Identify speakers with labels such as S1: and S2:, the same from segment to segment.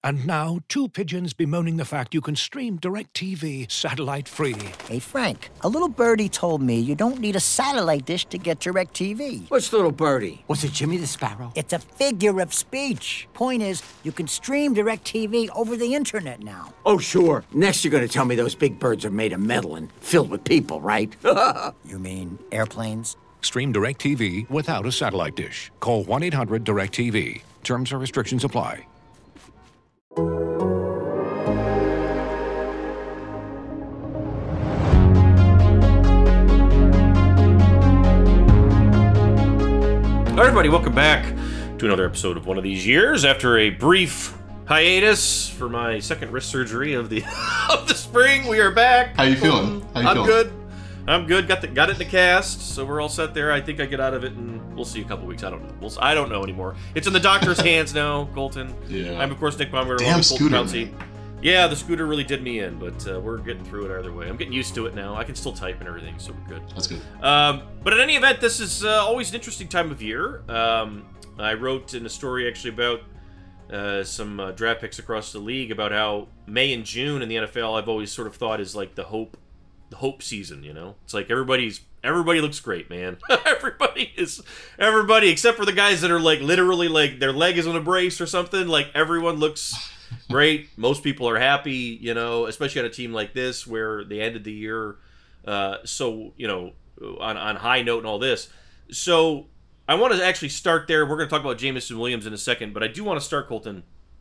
S1: And now, two pigeons bemoaning the fact you can stream DirecTV satellite-free.
S2: Hey, Frank, a little birdie told me you don't need a satellite dish to get DirecTV.
S3: What's little birdie? Was it Jimmy the Sparrow?
S2: It's a figure of speech. Point is, you can stream DirecTV over the internet now.
S3: Oh, sure. Next you're going to tell me those big birds are made of metal and filled with people, right?
S2: You mean airplanes?
S1: Stream DirecTV without a satellite dish. Call 1-800-DirecTV. Terms and restrictions apply.
S4: All right, everybody, welcome back to another episode of One of These Years. After a brief hiatus for my second wrist surgery of the of the spring, we are back.
S5: How you feeling?
S4: I'm good. Got it in the cast, so we're all set there. I think I get out of it, and we'll see a couple weeks. I don't know. I don't know anymore. It's in the doctor's hands now, Colton.
S5: Yeah.
S4: I'm of course Nick Baumgartner.
S5: Damn scooter, man.
S4: Yeah, the scooter really did me in, but we're getting through it either way. I'm getting used to it now. I can still type and everything, so we're good.
S5: That's good.
S4: But in any event, this is always an interesting time of year. I wrote in a story actually about some draft picks across the league about how May and June in the NFL I've always sort of thought is like the hope season. You know, it's like everybody looks great, man. everybody except for the guys that are like literally like their leg is on a brace or something. Like everyone looks great. Most people are happy, you know, especially on a team like this where they ended the year so, you know, on high note and all this. So I want to actually start there. We're going to talk about Jameson Williams in a second, but I do want to start, Colton,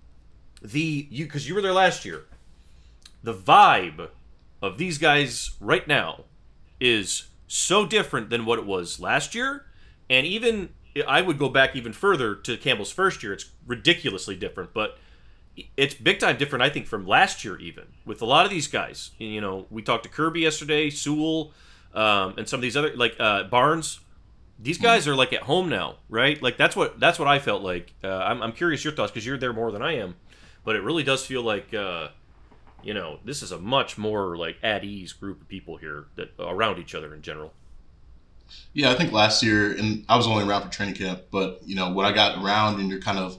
S4: because you were there last year. The vibe of these guys right now is so different than what it was last year, and even I would go back even further to Campbell's first year. It's ridiculously different, but it's big time different, I think, from last year even with a lot of these guys. You know, we talked to Kirby yesterday, Sewell, and some of these other like Barnes. These guys are like at home now, right? Like that's what I felt like. I'm curious your thoughts because you're there more than I am, but it really does feel like you know, this is a much more like at ease group of people here that around each other in general.
S5: Yeah, I think last year, and I was only around for training camp, but you know, when I got around and you're kind of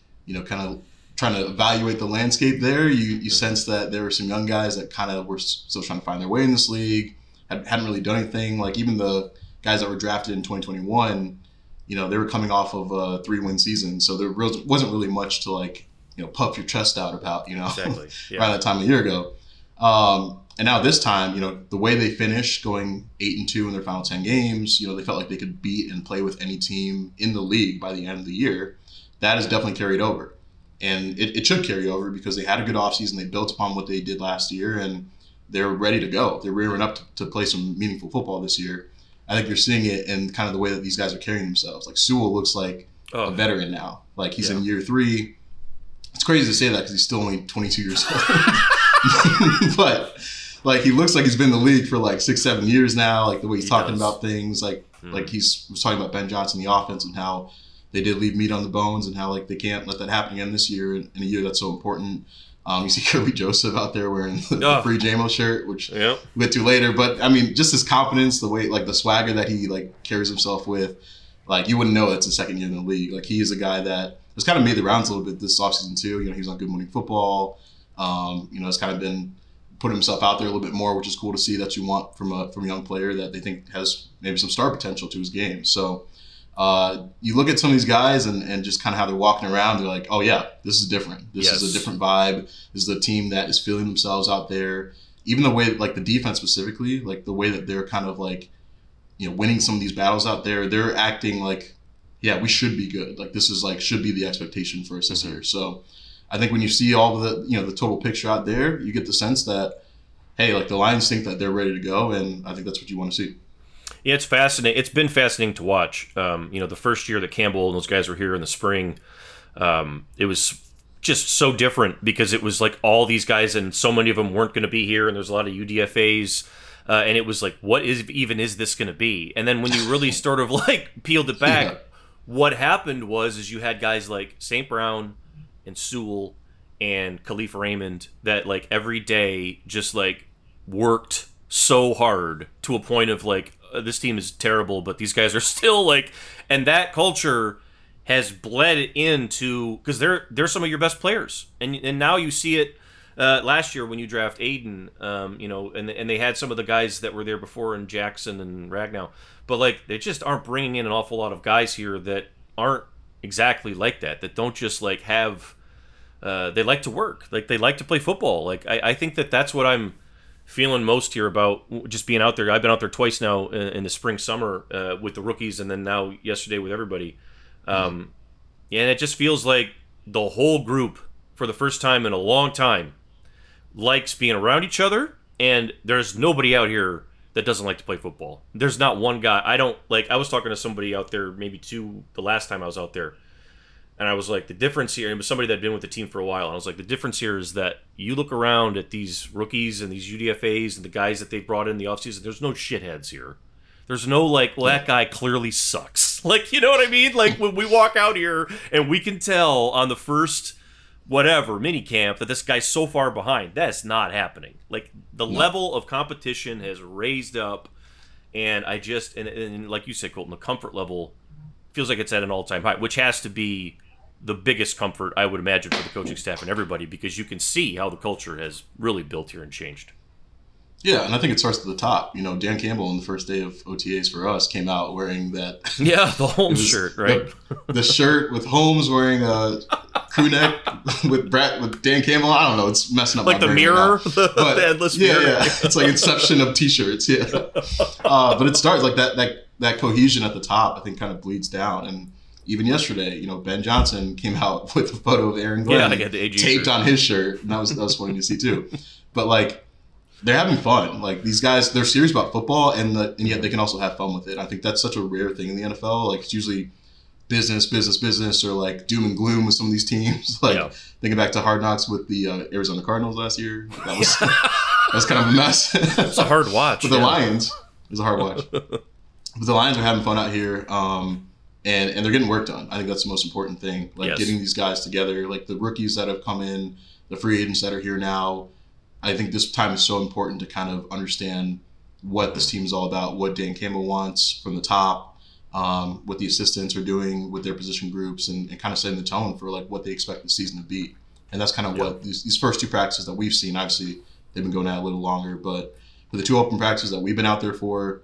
S5: trying to evaluate the landscape there, you sense that there were some young guys that kind of were still trying to find their way in this league, hadn't really done anything. Like even the guys that were drafted in 2021, you know, they were coming off of a 3-win season, so there wasn't really much to like, you know, puff your chest out about, you know,
S4: exactly. Yeah.
S5: around that time a year ago. And now this time, you know, the way they finished going 8-2 in their final 10 games, you know, they felt like they could beat and play with any team in the league by the end of the year. That has definitely carried over. And it should carry over because they had a good offseason. They built upon what they did last year, and they're ready to go. They're rearing up to play some meaningful football this year. I think you're seeing it in kind of the way that these guys are carrying themselves. Like Sewell looks like a veteran now. Like he's in year 3. It's crazy to say that because he's still only 22 years old. But like he looks like he's been in the league for like 6-7 years now. Like the way he's talking about things, like he was talking about Ben Johnson, the offense, and how they did leave meat on the bones, and how like they can't let that happen again this year in a year that's so important. You see Kirby Joseph out there wearing the free JMO shirt, which we'll get to later. But I mean, just his confidence, the way, like the swagger that he like carries himself with, like you wouldn't know it's his second year in the league. Like he is a guy that has kind of made the rounds a little bit this offseason too. You know, he was on Good Morning Football. You know, has kind of been putting himself out there a little bit more, which is cool to see that you want from a young player that they think has maybe some star potential to his game. So you look at some of these guys and just kind of how they're walking around, they're like, oh yeah, this is different. This is a different vibe. This is a team that is feeling themselves out there. Even the way, like the defense specifically, like the way that they're kind of like, you know, winning some of these battles out there, they're acting like, yeah, we should be good. Like this is like, should be the expectation for us this year. So I think when you see all of the, you know, the total picture out there, you get the sense that, hey, like the Lions think that they're ready to go. And I think that's what you want to see.
S4: Yeah, it's fascinating. It's been fascinating to watch. You know, the first year that Campbell and those guys were here in the spring, it was just so different because it was like all these guys and so many of them weren't going to be here, and there's a lot of UDFAs, and it was like, what is this going to be? And then when you really sort of like peeled it back, what happened is you had guys like St. Brown and Sewell and Khalif Raymond that like every day just like worked so hard to a point of like, this team is terrible, but these guys are still like, and that culture has bled into, because they're some of your best players, and now you see it. Last year when you draft Aiden, and they had some of the guys that were there before in Jackson and Ragnow, but like they just aren't bringing in an awful lot of guys here that aren't exactly like that don't just like have. They like to work, like they like to play football. Like I think that's what I'm feeling most here about just being out there. I've been out there twice now in the spring, summer with the rookies, and then now yesterday with everybody. And it just feels like the whole group, for the first time in a long time, likes being around each other, and there's nobody out here that doesn't like to play football. There's not one guy. I was talking to somebody out there, maybe two, the last time I was out there, and I was like, the difference here, and it was somebody that had been with the team for a while, and I was like, the difference here is that you look around at these rookies and these UDFAs and the guys that they brought in the offseason, there's no shitheads here. There's no like, well, that guy clearly sucks. Like, you know what I mean? Like, when we walk out here and we can tell on the first whatever mini camp that this guy's so far behind. That's not happening. Like, the level of competition has raised up, and I just and like you said, Colton, the comfort level feels like it's at an all-time high, which has to be the biggest comfort, I would imagine, for the coaching staff and everybody, because you can see how the culture has really built here and changed.
S5: Yeah, and I think it starts at the top. You know, Dan Campbell on the first day of OTAs for us came out wearing that.
S4: Yeah, the Holmes shirt, right?
S5: The shirt with Holmes wearing a crew neck with Dan Campbell. I don't know. It's messing up
S4: like
S5: my
S4: the
S5: brain
S4: mirror,
S5: right
S4: the endless mirror.
S5: Yeah. It's like Inception of T-shirts. Yeah, but it starts like that cohesion at the top. I think kind of bleeds down. And even yesterday, you know, Ben Johnson came out with a photo of Aaron Glenn taped
S4: shirt
S5: on his shirt, and that was funny to see too. But like, they're having fun. Like, these guys, they're serious about football, and yet they can also have fun with it. I think that's such a rare thing in the NFL. Like, it's usually business, or like doom and gloom with some of these teams. Like, thinking back to Hard Knocks with the Arizona Cardinals last year. That was kind of a mess.
S4: It's a hard watch.
S5: With the Lions, it was a hard watch. But the Lions are having fun out here, and they're getting work done. I think that's the most important thing. Like, getting these guys together, like the rookies that have come in, the free agents that are here now. I think this time is so important to kind of understand what this team is all about, what Dan Campbell wants from the top, what the assistants are doing with their position groups, and kind of setting the tone for like what they expect the season to be. And that's kind of what these first two practices that we've seen. Obviously, they've been going out a little longer, but for the two open practices that we've been out there for,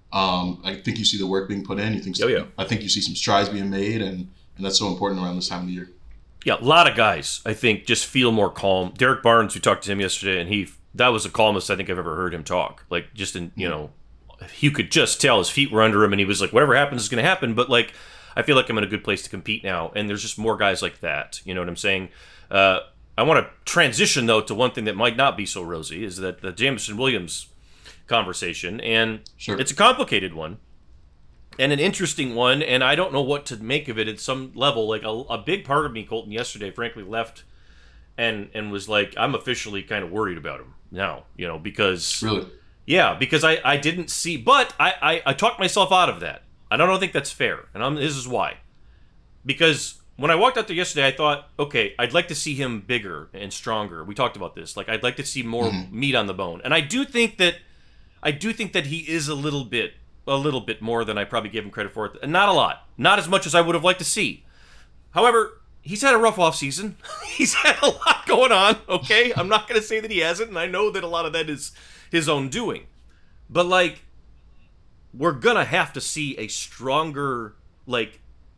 S5: I think you see the work being put in. I think you see some strides being made, and that's so important around this time of the year.
S4: Yeah, a lot of guys, I think, just feel more calm. Derek Barnes, we talked to him yesterday, and that was the calmest I think I've ever heard him talk. Like, just in, you know, you could just tell his feet were under him, and he was like, whatever happens is going to happen. But, like, I feel like I'm in a good place to compete now, and there's just more guys like that. You know what I'm saying? I want to transition, though, to one thing that might not be so rosy, is that the Jameson Williams conversation, and it's a complicated one. And an interesting one, and I don't know what to make of it at some level. Like, a big part of me, Colton, yesterday, frankly, left and was like, I'm officially kind of worried about him now, you know, because...
S5: Really?
S4: Yeah, because I didn't see... But I talked myself out of that. I don't think that's fair, and this is why. Because when I walked out there yesterday, I thought, okay, I'd like to see him bigger and stronger. We talked about this. Like, I'd like to see more meat on the bone. And I do think that he is a little bit more than I probably gave him credit for. Not a lot. Not as much as I would have liked to see. However, he's had a rough offseason. He's had a lot going on, okay? I'm not going to say that he hasn't, and I know that a lot of that is his own doing. But, like, we're going to have to see a stronger, like,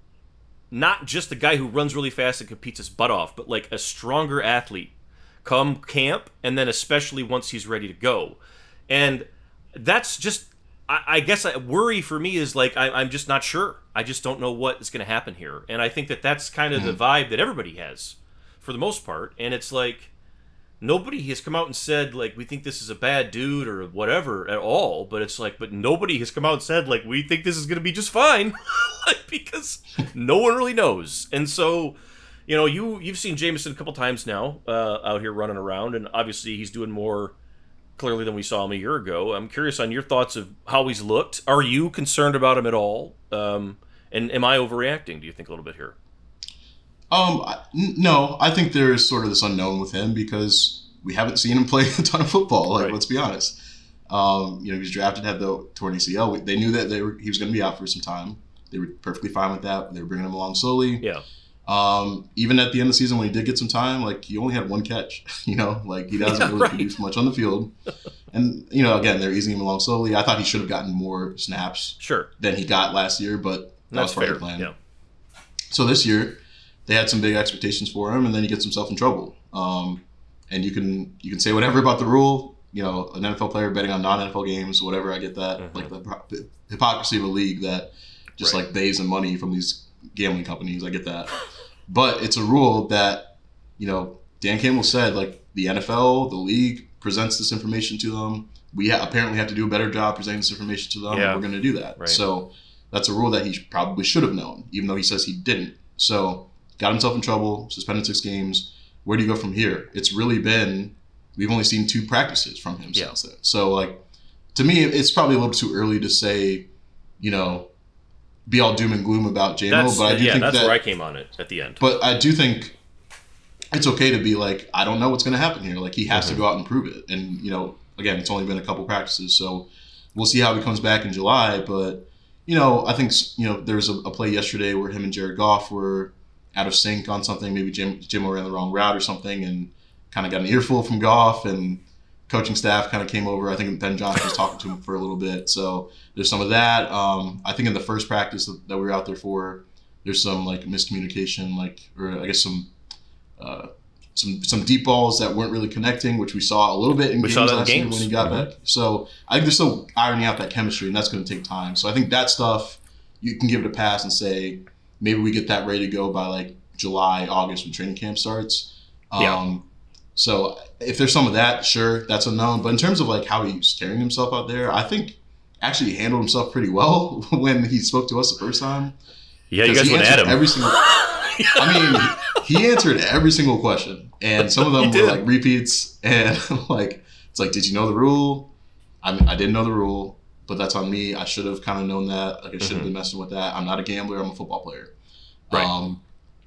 S4: not just a guy who runs really fast and competes his butt off, but, like, a stronger athlete come camp, and then especially once he's ready to go. And that's just... I guess worry for me is like I'm just not sure. I just don't know what is going to happen here, and I think that's kind of the vibe that everybody has, for the most part. And it's like nobody has come out and said like we think this is a bad dude or whatever at all. But it's like, but nobody has come out and said like we think this is going to be just fine, like, because no one really knows. And so, you know, you've seen Jameson a couple times now out here running around, and obviously he's doing more clearly than we saw him a year ago. I'm curious on your thoughts of how he's looked. Are you concerned about him at all? And am I overreacting, do you think, a little bit here?
S5: No, I think there is sort of this unknown with him because we haven't seen him play a ton of football. Like, let's be honest. You know, he was drafted, had the torn ACL. They knew that he was going to be out for some time. They were perfectly fine with that. They were bringing him along slowly.
S4: Yeah.
S5: Even at the end of the season when he did get some time, like he only had one catch, you know, like he doesn't really produce much on the field. And, you know, again, they're easing him along slowly. I thought he should have gotten more snaps than he got last year, but that's part of the plan.
S4: Yeah.
S5: So this year they had some big expectations for him, and then he gets himself in trouble. And you can say whatever about the rule, you know, an NFL player betting on non-NFL games, whatever. I get that, like the hypocrisy of a league that just like bathes in money from these gambling companies. I get that. But it's a rule that, you know, Dan Campbell said, like, the NFL, the league presents this information to them. We apparently have to do a better job presenting this information to them. And we're going to do that. Right. So that's a rule that he probably should have known, even though he says he didn't. So got himself in trouble, suspended 6 games. Where do you go from here? It's really been, we've only seen 2 practices from him since then. So, like, to me, it's probably a little too early to say, you know, be all doom and gloom about JMO, but I do think
S4: that's where I came on it at the end.
S5: But I do think it's okay to be like, I don't know what's going to happen here. Like, he has to go out and prove it. And, you know, again, it's only been a couple practices, so we'll see how he comes back in July. But, you know, I think, you know, there was a play yesterday where him and Jared Goff were out of sync on something. Maybe Jimmo ran the wrong route or something and kind of got an earful from Goff, and coaching staff kind of came over. I think Ben Johnson was talking to him for a little bit. So there's some of that. I think in the first practice that we were out there for, there's some like miscommunication, or I guess some deep balls that weren't really connecting, which we saw a little bit in games last year when he got back. So I think they're still ironing out that chemistry, and that's going to take time. So I think that stuff, you can give it a pass and say, maybe we get that ready to go by like July, August when training camp starts. So if there's some of that, sure, that's unknown. But in terms of like how he's carrying himself out there, I think actually he handled himself pretty well when he spoke to us the first time.
S4: Yeah, you guys went at him.
S5: I mean, he answered every single question, and some of them were like repeats. And like, it's like, did you know the rule? I didn't know the rule, but that's on me. I should have kind of known that. Like, I should have been messing with that. I'm not a gambler. I'm a football player. Right.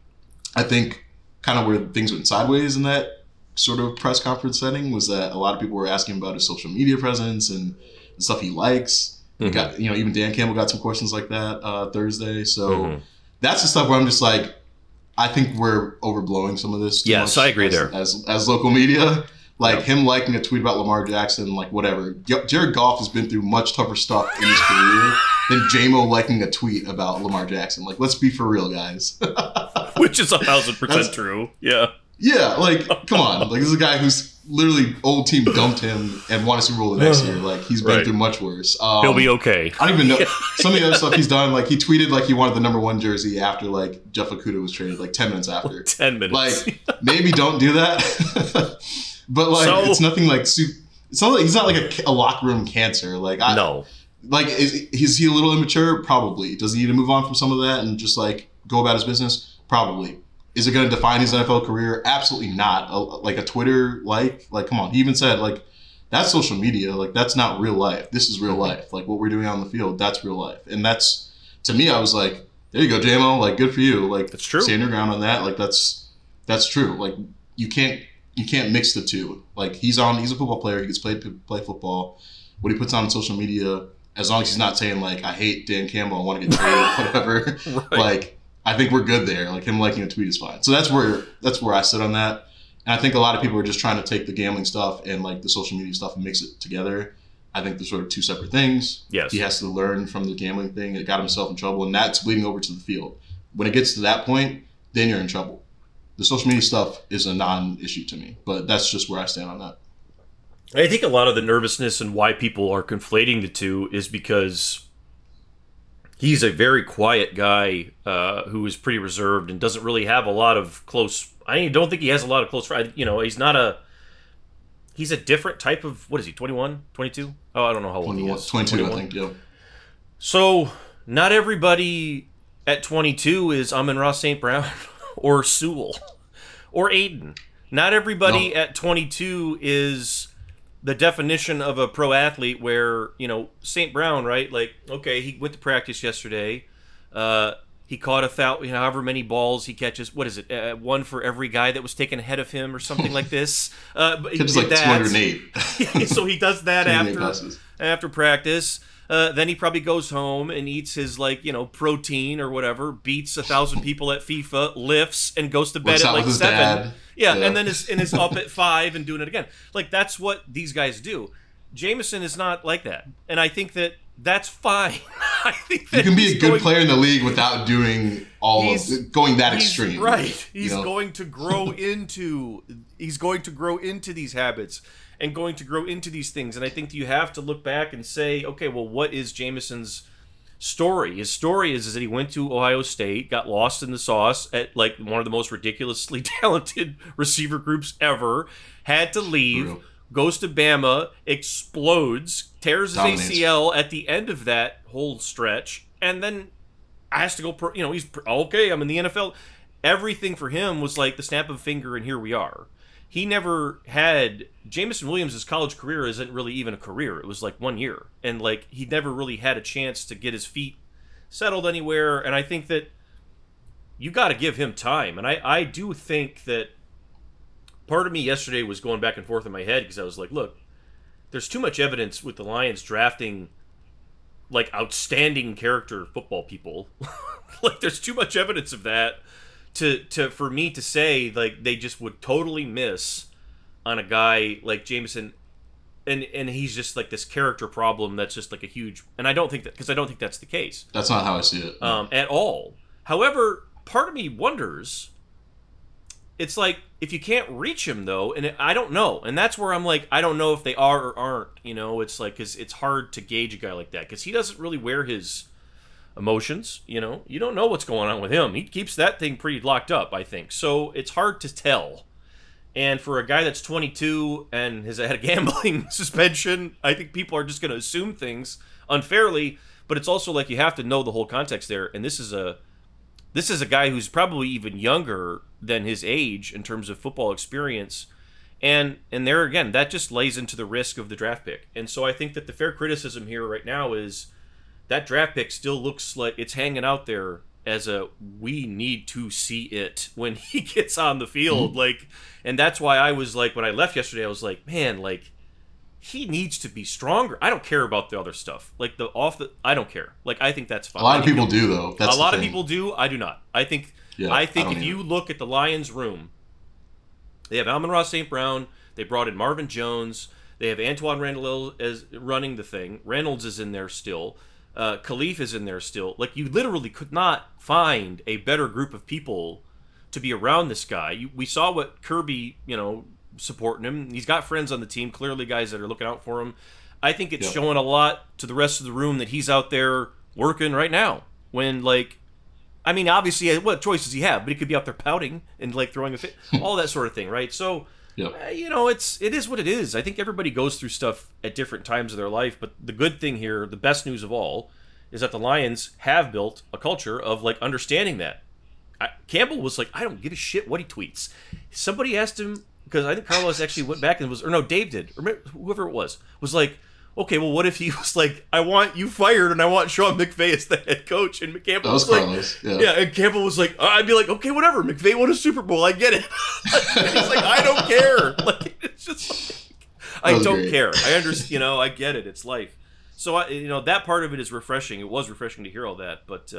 S5: I think kind of where things went sideways in that sort of press conference setting was that a lot of people were asking about his social media presence and the stuff he likes. Got, you know, even Dan Campbell got some questions like that Thursday. So that's the stuff where I'm just like, I think we're overblowing some of this.
S4: Yes, I agree there.
S5: As local media, like him liking a tweet about Lamar Jackson, like whatever. Jared Goff has been through much tougher stuff in his career than JMO liking a tweet about Lamar Jackson. Like, let's be for real, guys.
S4: Which is 1,000% true. Yeah.
S5: Yeah, like, come on. Like, this is a guy who's literally old team dumped him and won a Super Bowl the next year. Like, he's been through much worse.
S4: He'll be okay.
S5: I don't even know. Some of the other stuff he's done, like, he tweeted like he wanted the number 1 jersey after, like, Jeff Okudah was traded, like, 10 minutes after.
S4: 10 minutes.
S5: Like, maybe don't do that. But, like, it's nothing like it's not like he's not like a locker room cancer. Like, no. Like, is he a little immature? Probably. Does he need to move on from some of that and just, like, go about his business? Probably. Is it going to define his NFL career? Absolutely not. Like a Twitter like come on. He even said, like, that's social media. Like, that's not real life. This is real life. Like, what we're doing on the field, that's real life. And that's, to me, I was like, there you go, JMO. Like, good for you. Like, that's true. Stand your ground on that. Like, that's true. Like, you can't mix the two. Like, he's a football player. He gets play football. What he puts on social media, as long as he's not saying, like, I hate Dan Campbell, I want to get traded, whatever. Like, I think we're good there. Like, him liking a tweet is fine. So that's where I sit on that. And I think a lot of people are just trying to take the gambling stuff and like the social media stuff and mix it together. I think they're sort of 2 separate things. Yes. He has to learn from the gambling thing. It got himself in trouble, and that's bleeding over to the field. When it gets to that point, then you're in trouble. The social media stuff is a non-issue to me, but that's just where I stand on that.
S4: I think a lot of the nervousness and why people are conflating the two is because he's a very quiet guy who is pretty reserved and doesn't really have a lot of close. I don't think he has a lot of close friends. You know, he's not a. He's a different type of. What is he? 21, 22? Oh, I don't know how old he is.
S5: 22, 21? I think. Yeah.
S4: So not everybody at 22 is Amon-Ra St. Brown or Sewell or Aiden. Not everybody at 22 is the definition of a pro athlete where, you know, St. Brown, right? Like, okay, he went to practice yesterday. He caught a foul, you know, however many balls he catches. What is it? 1 for every guy that was taken ahead of him or something like this.
S5: But he did like that. 208.
S4: So he does that after practice. Then he probably goes home and eats his, like, protein or whatever, beats 1,000 people at FIFA, lifts, and goes to bed
S5: Works
S4: at
S5: out
S4: like
S5: with his
S4: 7.
S5: dad.
S4: Yeah, and then is up at 5 and doing it again. Like, that's what these guys do. Jameson is not like that, and I think that that's fine. I think that
S5: you can be a good player in the league without doing going that extreme.
S4: Right. He's going to grow into these habits and going to grow into these things. And I think you have to look back and say, okay, well, what is Jameson's story? His story is that he went to Ohio State, got lost in the sauce at like one of the most ridiculously talented receiver groups ever, had to leave. Goes to Bama, explodes, tears his ACL at the end of that whole stretch, and then has to go, he's, okay, I'm in the NFL. Everything for him was like the snap of a finger, and here we are. He never had, Jameson Williams' college career isn't really even a career. It was like 1 year. And like, he never really had a chance to get his feet settled anywhere, and I think that you got to give him time. And I do think that part of me yesterday was going back and forth in my head because I was like, look, there's too much evidence with the Lions drafting like outstanding character football people. Like, there's too much evidence of that for me to say like they just would totally miss on a guy like Jameson, and he's just like this character problem that's just like a huge. And I don't think that's the case.
S5: That's not how I see it
S4: at all. However, part of me wonders. It's like, if you can't reach him, though, and I don't know. And that's where I'm like, I don't know if they are or aren't. It's like, because it's hard to gauge a guy like that. Because he doesn't really wear his emotions, You don't know what's going on with him. He keeps that thing pretty locked up, I think. So it's hard to tell. And for a guy that's 22 and has had a gambling suspension, I think people are just going to assume things unfairly. But it's also like, you have to know the whole context there. And this is a guy who's probably even younger than his age in terms of football experience. And there again, that just lays into the risk of the draft pick. And so I think that the fair criticism here right now is that draft pick still looks like it's hanging out there as we need to see it when he gets on the field. Mm-hmm. And that's why I was like, when I left yesterday, I was like, man, like, he needs to be stronger. I don't care about the other stuff. Like, I don't care. Like, I think that's fine.
S5: A lot of people do, though. That's
S4: a lot of people do. I do not. I think if you look at the Lions room, they have Amon-Ra St. Brown. They brought in Marvin Jones. They have Antoine Randall as running the thing. Reynolds is in there still. Khalif is in there still. Like, you literally could not find a better group of people to be around this guy. We saw what Kirby, supporting him. He's got friends on the team, clearly guys that are looking out for him. I think it's showing a lot to the rest of the room that he's out there working right now. When, like, I mean, obviously, what choice does he have? But he could be out there pouting and, like, throwing a fit, all that sort of thing, right? So, it is what it is. I think everybody goes through stuff at different times of their life. But the good thing here, the best news of all, is that the Lions have built a culture of, like, understanding that. Campbell was like, I don't give a shit what he tweets. Somebody asked him, because I think Carlos actually went back and Dave did, or whoever it was like, okay, well, what if he was like, I want you fired and I want Sean McVay as the head coach? And Campbell was like,
S5: Carlos,
S4: and Campbell was like, I'd be like, okay, whatever. McVay won a Super Bowl. I get it. And he's like, I don't care. Like, it's just like, I don't care. I understand, I get it. It's life. So, that part of it is refreshing. It was refreshing to hear all that. But,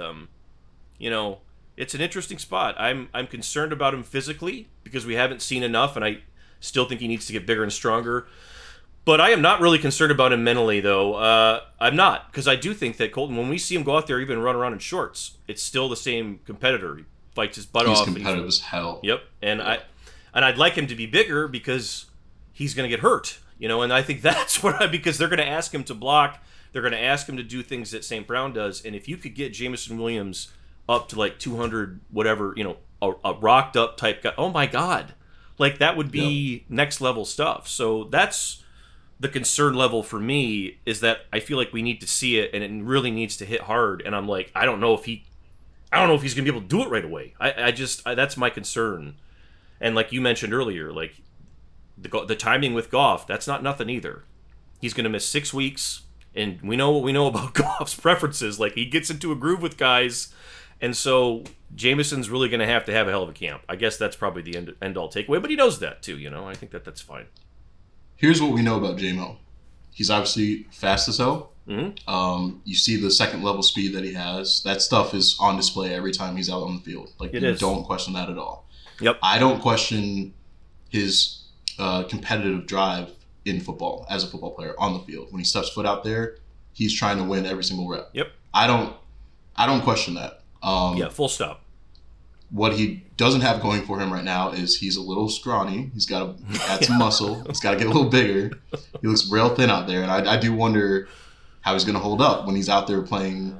S4: it's an interesting spot. I'm concerned about him physically because we haven't seen enough, and I still think he needs to get bigger and stronger. But I am not really concerned about him mentally, though. I'm not, because I do think that Colton, when we see him go out there even run around in shorts, it's still the same competitor. He fights his butt off.
S5: He's competitive as hell.
S4: Yep, and I'd like him to be bigger because he's going to get hurt, and I think that's what because they're going to ask him to block. They're going to ask him to do things that St. Brown does, and if you could get Jameson Williams up to like 200, whatever, a rocked up type guy. Oh my God. Like, that would be next level stuff. So that's the concern level for me, is that I feel like we need to see it and it really needs to hit hard. And I'm like, I don't know if he's going to be able to do it right away. I that's my concern. And like you mentioned earlier, like the timing with Goff, that's not nothing either. He's going to miss 6 weeks, and we know what we know about Goff's preferences. Like, he gets into a groove with guys. And so Jameson's really going to have a hell of a camp. I guess that's probably the end-all takeaway, but he knows that too, I think that's fine.
S5: Here's what we know about J-Mo. He's obviously fast as hell.
S4: Mm-hmm.
S5: You see the second level speed that he has. That stuff is on display every time he's out on the field. Like, you don't question that at all.
S4: Yep.
S5: I don't question his competitive drive in football as a football player on the field. When he steps foot out there, he's trying to win every single rep.
S4: Yep.
S5: I don't question that.
S4: Yeah, full stop.
S5: What he doesn't have going for him right now is he's a little scrawny. He's got to add some muscle. He's got to get a little bigger. He looks real thin out there, and I do wonder how he's going to hold up when he's out there playing,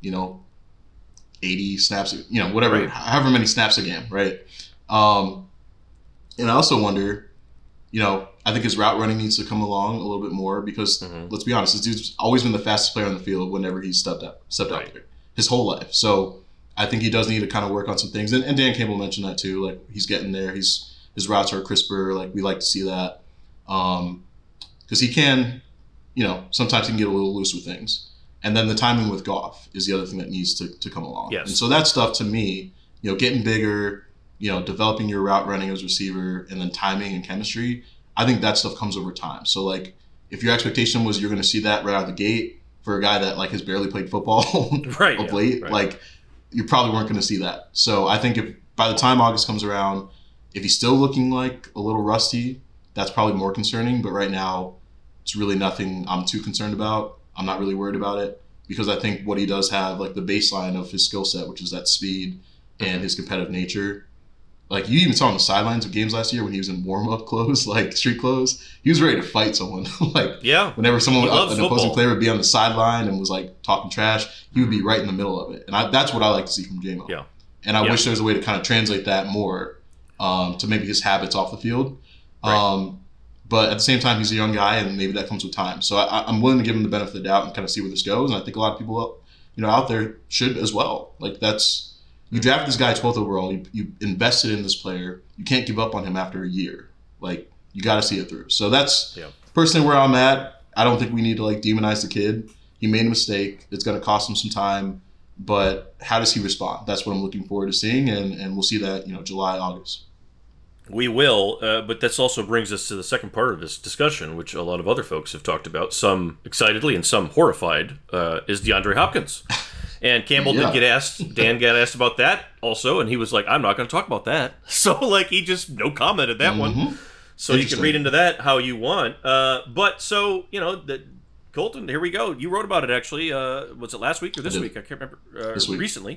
S5: 80 snaps, whatever,
S4: right.
S5: However many snaps a game, right? And I also wonder, I think his route running needs to come along a little bit more because, let's be honest, this dude's always been the fastest player on the field whenever he's stepped out there his whole life. So I think he does need to kind of work on some things. And Dan Campbell mentioned that too. Like, he's getting there. His routes are crisper. Like, we like to see that. Because he can, sometimes he can get a little loose with things. And then the timing with Goff is the other thing that needs to come along.
S4: Yes.
S5: And so that stuff, to me, getting bigger, developing your route running as a receiver, and then timing and chemistry, I think that stuff comes over time. So, like, if your expectation was you're going to see that right out of the gate for a guy that, like, has barely played football of late, like, you probably weren't going to see that. So I think if by the time August comes around, if he's still looking like a little rusty, that's probably more concerning. But right now, it's really nothing I'm too concerned about. I'm not really worried about it because I think what he does have, like the baseline of his skill set, which is that speed and his competitive nature. Like, you even saw on the sidelines of games last year when he was in warm-up clothes, like street clothes, he was ready to fight someone. Whenever an opposing player would be on the sideline and was like talking trash, he would be right in the middle of it. And that's what I like to see from J-Mo.
S4: Yeah.
S5: And I wish there was a way to kind of translate that more to maybe his habits off the field.
S4: Right.
S5: But at the same time, he's a young guy, and maybe that comes with time. So I'm willing to give him the benefit of the doubt and kind of see where this goes. And I think a lot of people, out there should as well. Like, you drafted this guy 12th overall. You invested in this player. You can't give up on him after a year. Like, you got to see it through. So that's personally where I'm at. I don't think we need to, like, demonize the kid. He made a mistake. It's going to cost him some time. But how does he respond? That's what I'm looking forward to seeing, and we'll see that, July, August.
S4: We will, but this also brings us to the second part of this discussion, which a lot of other folks have talked about, some excitedly and some horrified, is DeAndre Hopkins. And Campbell did get asked, Dan got asked about that also, and he was like, I'm not going to talk about that. So, like, he just no commented that one. So you can read into that how you want. Colton, here we go. You wrote about it, actually. Was it last week or this week? I can't remember.
S5: This week.
S4: Recently.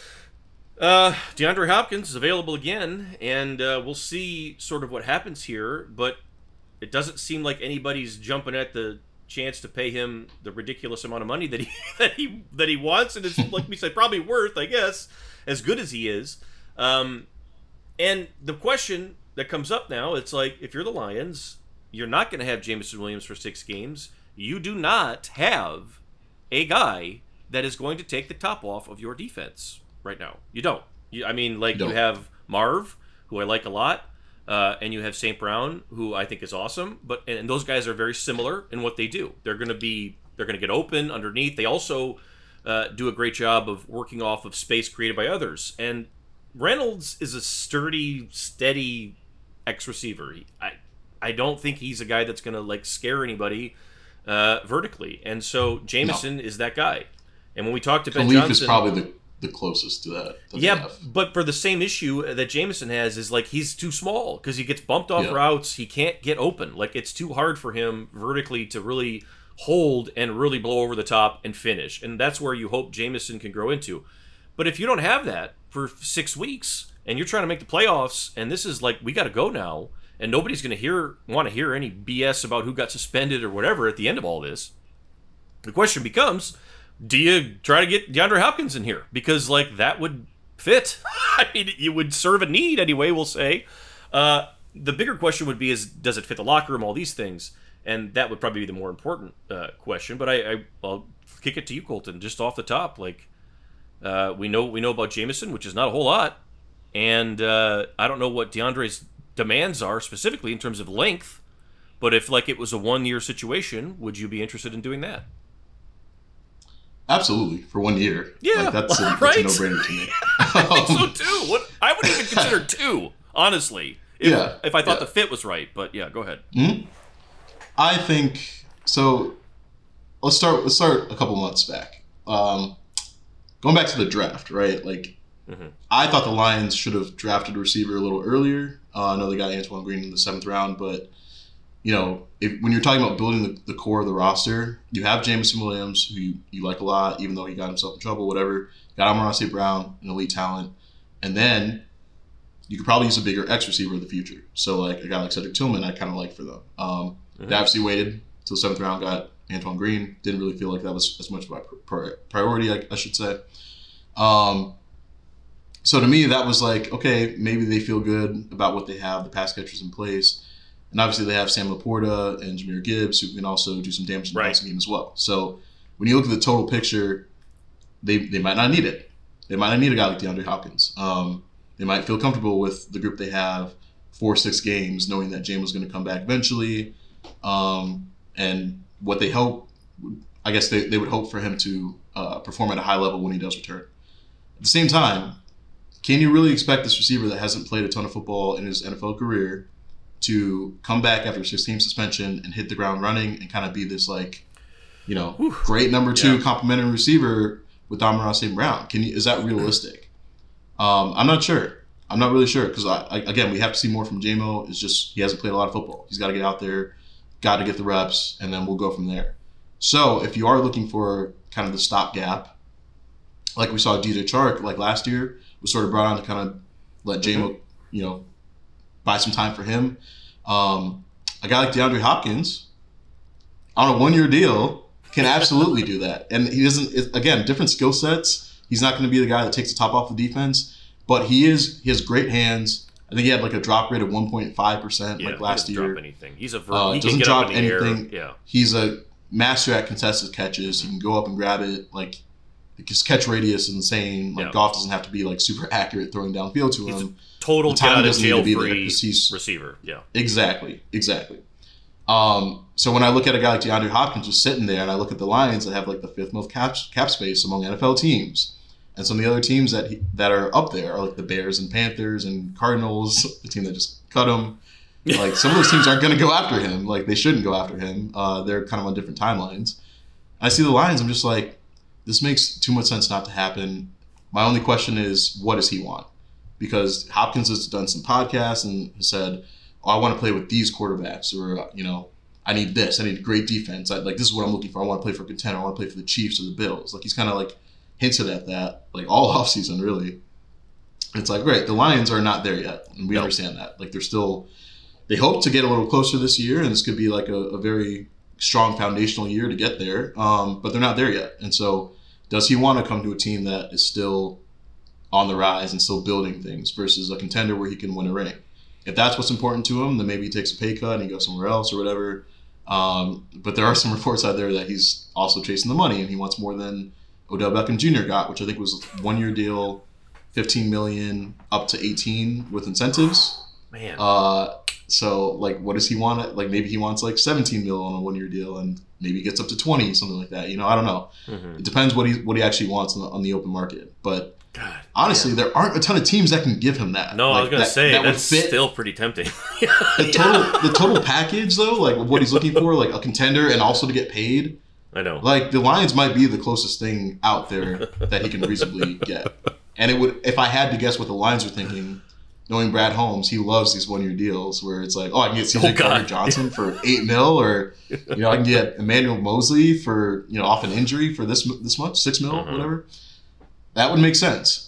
S4: DeAndre Hopkins is available again, and we'll see sort of what happens here, but it doesn't seem like anybody's jumping at the chance to pay him the ridiculous amount of money that he wants, and it's, like we said, probably worth, I guess, as good as he is. And the question that comes up now, it's like, if you're the Lions, you're not going to have Jameson Williams for 6 games. You do not have a guy that is going to take the top off of your defense right now. You don't. You have Marv, who I like a lot, and you have St. Brown, who I think is awesome. And those guys are very similar in what they do. They're going to get open underneath. They also do a great job of working off of space created by others. And Reynolds is a sturdy, steady ex-receiver. I don't think he's a guy that's going to, like, scare anybody vertically. And so Jameson is that guy. And when we talked to Ben Johnson,
S5: is probably the closest to that.
S4: But for the same issue that Jameson has is, like, he's too small because he gets bumped off routes. He can't get open. Like, it's too hard for him vertically to really hold and really blow over the top and finish. And that's where you hope Jameson can grow into. But if you don't have that for 6 weeks and you're trying to make the playoffs, and this is like, we got to go now, and nobody's going to want to hear any BS about who got suspended or whatever at the end of all this, the question becomes, do you try to get DeAndre Hopkins in here? Because, like, that would fit. I mean, it would serve a need anyway, we'll say. The bigger question would be, does it fit the locker room, all these things? And that would probably be the more important question. But I'll kick it to you, Colton, just off the top. Like, we know about Jameson, which is not a whole lot. And I don't know what DeAndre's demands are specifically in terms of length. But if, like, it was a 1-year situation, would you be interested in doing that?
S5: Absolutely, for 1 year.
S4: Yeah,
S5: that's a no-brainer to me.
S4: I think so too. I would even consider 2, honestly, if I thought the fit was right. But yeah, go ahead.
S5: Mm-hmm. I think So let's start a couple months back. Going back to the draft, right? Like, I thought the Lions should have drafted a receiver a little earlier. I know they got Antoine Green in the 7th round, but when you're talking about building the core of the roster, you have Jameson Williams, who you like a lot, even though he got himself in trouble, whatever. You got Amon-Ra St. Brown, an elite talent, and then you could probably use a bigger X receiver in the future. So like a guy like Cedric Tillman, I kind of like for them. They obviously waited till the 7th round, got Antoine Green. Didn't really feel like that was as much of a priority, I should say. So to me, that was like, okay, maybe they feel good about what they have, the pass catchers in place. And obviously they have Sam Laporta and Jahmyr Gibbs, who can also do some damage in the passing game as well. So when you look at the total picture, they might not need it. They might not need a guy like DeAndre Hopkins. They might feel comfortable with the group they have 4-6 games, knowing that James was going to come back eventually. And what they hope, I guess they would hope for him to perform at a high level when he does return. At the same time, can you really expect this receiver that hasn't played a ton of football in his NFL career to come back after a 6-game suspension and hit the ground running and kind of be this great number 2 complimentary receiver with Amon-Ra St. Brown? Is that realistic? I'm not sure. I'm not really sure because again, we have to see more from J-Mo. It's just he hasn't played a lot of football. He's got to get out there, got to get the reps, and then we'll go from there. So if you are looking for kind of the stopgap, like we saw DJ Chark like last year, was sort of brought on to kind of let J-Mo, buy some time for him. A guy like DeAndre Hopkins on a 1-year deal can absolutely do that. And he doesn't, again, different skill sets. He's not going to be the guy that takes the top off the defense, but he has great hands. I think he had like a drop rate of 1.5% last year.
S4: Drop anything. He's a he
S5: doesn't
S4: can get
S5: drop
S4: up in the
S5: anything.
S4: Air. Yeah.
S5: He's a master at contested catches. He can go up and grab it. Like his catch radius is insane. Like Goff doesn't have to be like super accurate throwing downfield to him.
S4: He's a total get out of jail free receiver. Yeah.
S5: Exactly. So when I look at a guy like DeAndre Hopkins just sitting there, and I look at the Lions that have like the 5th most cap space among NFL teams, and some of the other teams that are up there are like the Bears and Panthers and Cardinals, the team that just cut him. Like some of those teams aren't going to go after him. Like they shouldn't go after him. They're kind of on different timelines. I see the Lions. I'm just like, this makes too much sense not to happen. My only question is, what does he want? Because Hopkins has done some podcasts and has said, I want to play with these quarterbacks, or I need this. I need great defense. This is what I'm looking for. I want to play for a contender. I want to play for the Chiefs or the Bills. Like he's kind of like hinted at that like all offseason really. It's like, great, the Lions are not there yet, and we understand that. Like they hope to get a little closer this year, and this could be like a very strong foundational year to get there. But they're not there yet, and so does he want to come to a team that is still on the rise and still building things versus a contender where he can win a ring? If that's what's important to him, then maybe he takes a pay cut and he goes somewhere else or whatever. But there are some reports out there that he's also chasing the money and he wants more than Odell Beckham Jr. got, which I think was a 1-year deal, $15 million up to $18 with incentives.
S4: Man.
S5: So like, what does he want? Like maybe he wants like $17 million on a 1-year deal, and maybe he gets up to 20, something like that. I don't know. Mm-hmm. It depends what he actually wants on the open market. But God, honestly, there aren't a ton of teams that can give him that.
S4: No,
S5: like,
S4: I was gonna say
S5: that
S4: that's still pretty tempting.
S5: The total package though, like what he's looking for, like a contender and also to get paid.
S4: I know.
S5: Like the Lions might be the closest thing out there that he can reasonably get. And it would, if I had to guess what the Lions are thinking, knowing Brad Holmes, he loves these 1-year deals where it's like, I can get CJ Gardner-Johnson for $8 million, or I can get Emmanuel Mosley for off an injury for this much, $6 million, whatever. That would make sense.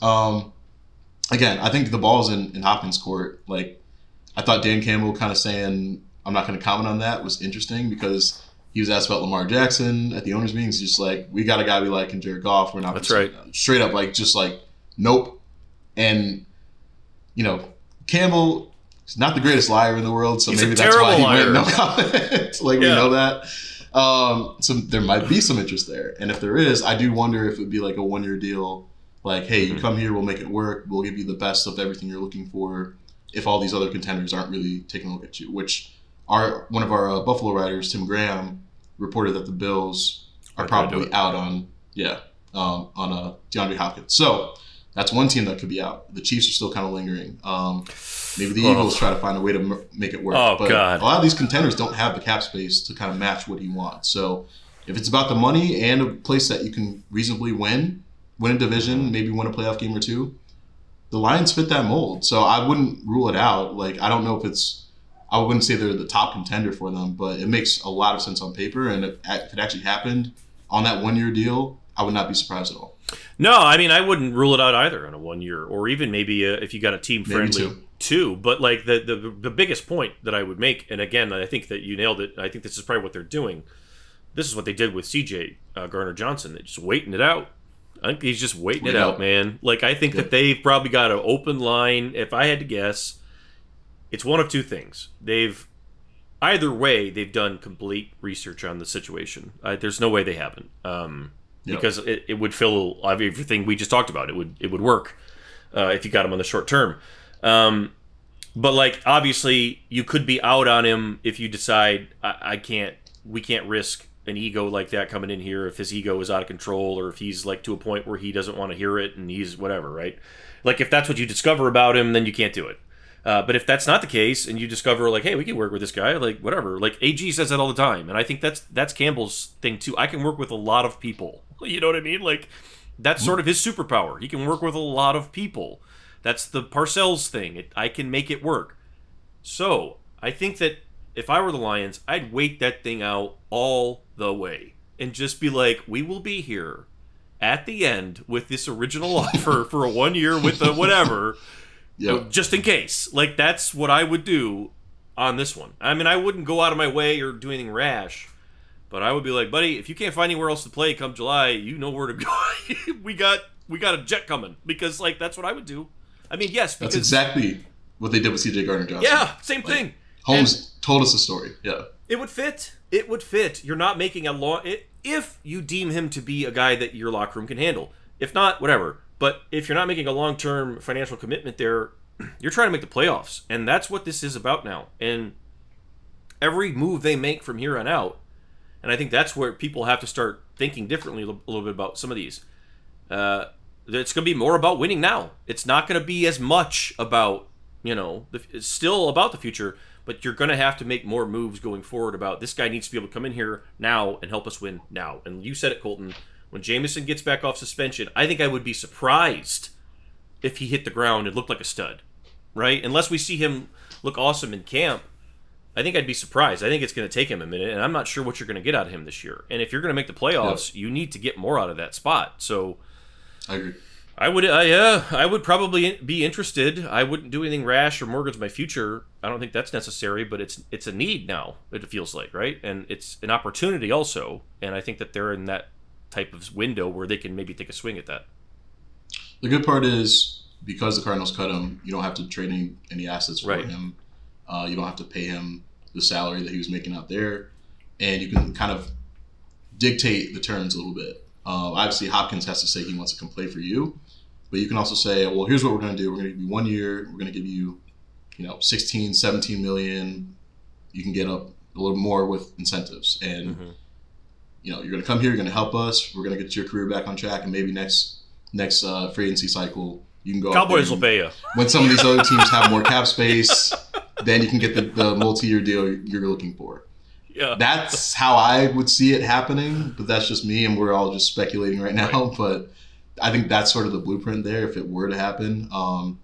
S5: Again, I think the ball's in Hopkins' court. Like, I thought Dan Campbell kind of saying, I'm not going to comment on that was interesting because he was asked about Lamar Jackson at the owners' meetings. He's just like, we got a guy we like in Jared Goff. We're not.
S4: That's right.
S5: Straight up, nope. And Campbell is not the greatest liar in the world, so maybe that's why he went no comment. We know that. So there might be some interest there, and if there is, I do wonder if it would be like a 1-year deal. Like, hey, you come here, we'll make it work. We'll give you the best of everything you're looking for. If all these other contenders aren't really taking a look at you, which one of our Buffalo writers, Tim Graham, reported that the Bills are probably out on DeAndre Hopkins. So That's one team that could be out. The Chiefs are still kind of lingering. Maybe the Eagles try to find a way to make it work.
S4: Oh,
S5: but
S4: God.
S5: A lot of these contenders don't have the cap space to kind of match what he wants. So if it's about the money and a place that you can reasonably win a division, maybe win a playoff game or two, the Lions fit that mold. So I wouldn't rule it out. Like, I don't know if I wouldn't say they're the top contender for them, but it makes a lot of sense on paper. And if it actually happened on that 1-year deal, I would not be surprised at all.
S4: No, I mean, I wouldn't rule it out either on a 1 year, or even maybe if you got a team friendly two. But like the biggest point that I would make, and again, I think that you nailed it. I think this is probably what they're doing. This is what they did with CJ Gardner-Johnson. They're just waiting it out. I think he's just waiting it out, man. Like, I think that they've probably got an open line. If I had to guess, it's one of two things. Either way, they've done complete research on the situation. There's no way they haven't. Because it would fill everything we just talked about. It would work if you got him on the short term. But like, obviously, you could be out on him if you decide we can't risk an ego like that coming in here if his ego is out of control, or if he's like to a point where he doesn't want to hear it and he's whatever, right? Like, if that's what you discover about him, then you can't do it. But if that's not the case, and you discover like, hey, we can work with this guy, like whatever. Like AG says that all the time, and I think that's Campbell's thing too. I can work with a lot of people. You know what I mean? Like, that's sort of his superpower. He can work with a lot of people. That's the Parcells thing. I can make it work. So I think that if I were the Lions, I'd wait that thing out all the way and just be like, we will be here at the end with this original offer for a 1 year with a whatever. Just in case. Like, that's what I would do on this one. I mean, I wouldn't go out of my way or do anything rash, but I would be like, buddy, if you can't find anywhere else to play come July, you know where to go. we got a jet coming, because like, that's what I would do. I mean, yes, because
S5: that's exactly what they did with CJ Gardner-Johnson.
S4: Yeah, same thing.
S5: Holmes told us the story. Yeah,
S4: it would fit. It would fit. You're not making a if you deem him to be a guy that your locker room can handle. If not, whatever. But if you're not making a long-term financial commitment there, you're trying to make the playoffs. And that's what this is about now. And every move they make from here on out, and I think that's where people have to start thinking differently a little bit about some of these. It's going to be more about winning now. It's not going to be as much about, it's still about the future, but you're going to have to make more moves going forward about this guy needs to be able to come in here now and help us win now. And you said it, Colton. When Jameson gets back off suspension, I think I would be surprised if he hit the ground and looked like a stud, right? Unless we see him look awesome in camp, I think I'd be surprised. I think it's going to take him a minute, and I'm not sure what you're going to get out of him this year. And if you're going to make the playoffs, you need to get more out of that spot. So
S5: I agree.
S4: I would probably be interested. I wouldn't do anything rash or mortgage my future. I don't think that's necessary, but it's a need now, it feels like, right? And it's an opportunity also, and I think that they're in that type of window where they can maybe take a swing at that.
S5: The good part is, because the Cardinals cut him, you don't have to trade any assets for him. You don't have to pay him the salary that he was making out there, and you can kind of dictate the terms a little bit. Obviously, Hopkins has to say he wants to come play for you, but you can also say, well, here's what we're going to do. We're going to give you 1 year. We're going to give you, 16, 17 million. You can get up a little more with incentives, and you're going to come here. You're going to help us. We're going to get your career back on track, and maybe next free agency cycle, you can go.
S4: Cowboys will pay you.
S5: When some of these other teams have more cap space, then you can get the multi-year deal you're looking for.
S4: Yeah.
S5: That's how I would see it happening, but that's just me, and we're all just speculating right now. Right. But I think that's sort of the blueprint there if it were to happen. And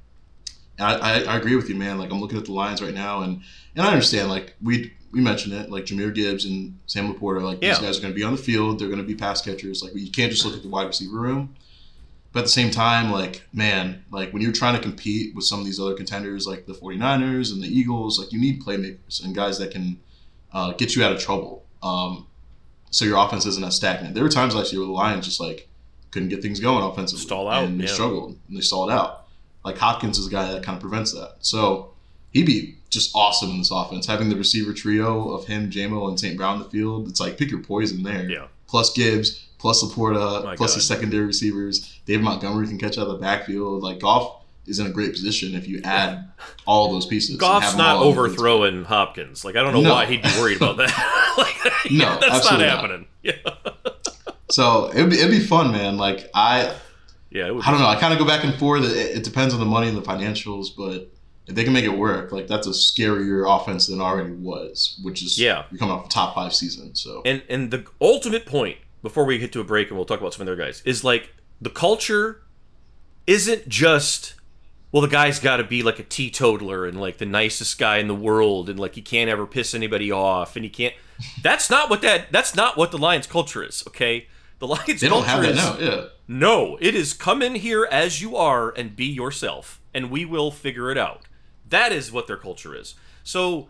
S5: I agree with you, man. Like, I'm looking at the Lions right now, and I understand. Like, we mentioned it. Like, Jahmyr Gibbs and Sam Laporta. Like, these guys are going to be on the field. They're going to be pass catchers. Like, you can't just look at the wide receiver room. But at the same time, like, man, like, when you're trying to compete with some of these other contenders, like the 49ers and the Eagles, like, you need playmakers and guys that can get you out of trouble, so your offense isn't as stagnant. There were times last year where the Lions just like couldn't get things going offensively,
S4: stall out,
S5: and they struggled and they stalled out. Like, Hopkins is a guy that kind of prevents that. So he'd be just awesome in this offense. Having the receiver trio of him, J-Mo, and St. Brown in the field, it's like pick your poison there.
S4: Yeah.
S5: Plus Gibbs, plus Laporta, plus the secondary receivers. David Montgomery can catch out of the backfield. Like, Goff is in a great position if you add all those pieces.
S4: Goff's not overthrowing Hopkins. Like, I don't know why he'd be worried about that.
S5: That's
S4: not happening. Yeah.
S5: So it'd be fun, man. Like,
S4: Yeah, it would
S5: I don't know. I kind of go back and forth. It depends on the money and the financials, but if they can make it work, like that's a scarier offense than it already was, which is you're coming off a top 5 season. So
S4: and the ultimate point before we get to a break and we'll talk about some of their guys is like the culture isn't just the guy's got to be like a teetotaler and like the nicest guy in the world and like he can't ever piss anybody off and he can't. That's not what the Lions culture is. Okay, the Lions
S5: they don't
S4: culture
S5: have that
S4: is
S5: now. Yeah.
S4: no. It is come in here as you are and be yourself, and we will figure it out. That is what their culture is. So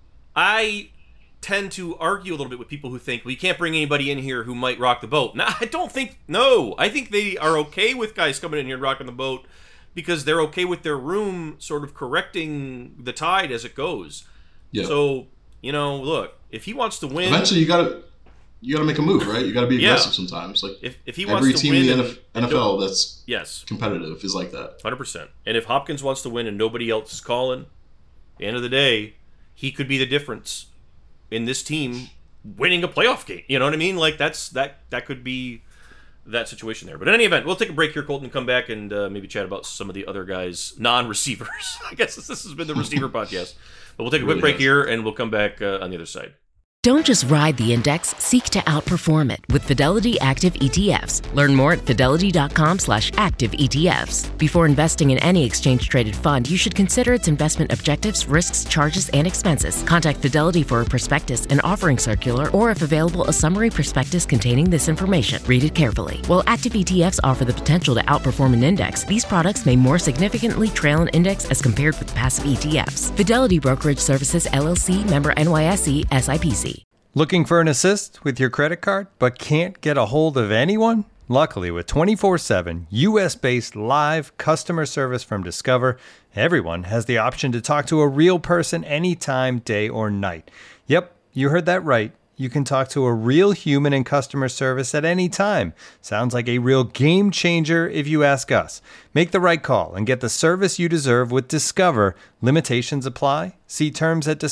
S4: I tend to argue a little bit with people who think we can't bring anybody in here who might rock the boat. No, I don't think. No, I think they are okay with guys coming in here and rocking the boat because they're okay with their room sort of correcting the tide as it goes. Yeah. So, look, if he wants to win,
S5: eventually you gotta make a move, right? You gotta be aggressive sometimes. Like
S4: if he wants to win,
S5: every team in the NFL that's competitive is like that.
S4: 100%. And if Hopkins wants to win and nobody else is calling, at the end of the day, he could be the difference in this team winning a playoff game. You know what I mean? Like that could be that situation there. But in any event, we'll take a break here, Colton, and come back and maybe chat about some of the other guys, non-receivers. I guess this has been the receiver podcast. But we'll take a quick break here, and we'll come back on the other side.
S6: Don't just ride the index, seek to outperform it with Fidelity Active ETFs. Learn more at fidelity.com/active ETFs. Before investing in any exchange-traded fund, you should consider its investment objectives, risks, charges, and expenses. Contact Fidelity for a prospectus, an offering circular, or if available, a summary prospectus containing this information. Read it carefully. While active ETFs offer the potential to outperform an index, these products may more significantly trail an index as compared with passive ETFs. Fidelity Brokerage Services, LLC, member NYSE, SIPC.
S7: Looking for an assist with your credit card, but can't get a hold of anyone? Luckily, with 24/7 U.S.-based live customer service from Discover, everyone has the option to talk to a real person anytime, day or night. Yep, you heard that right. You can talk to a real human in customer service at any time. Sounds like a real game changer if you ask us. Make the right call and get the service you deserve with Discover. Limitations apply. See terms at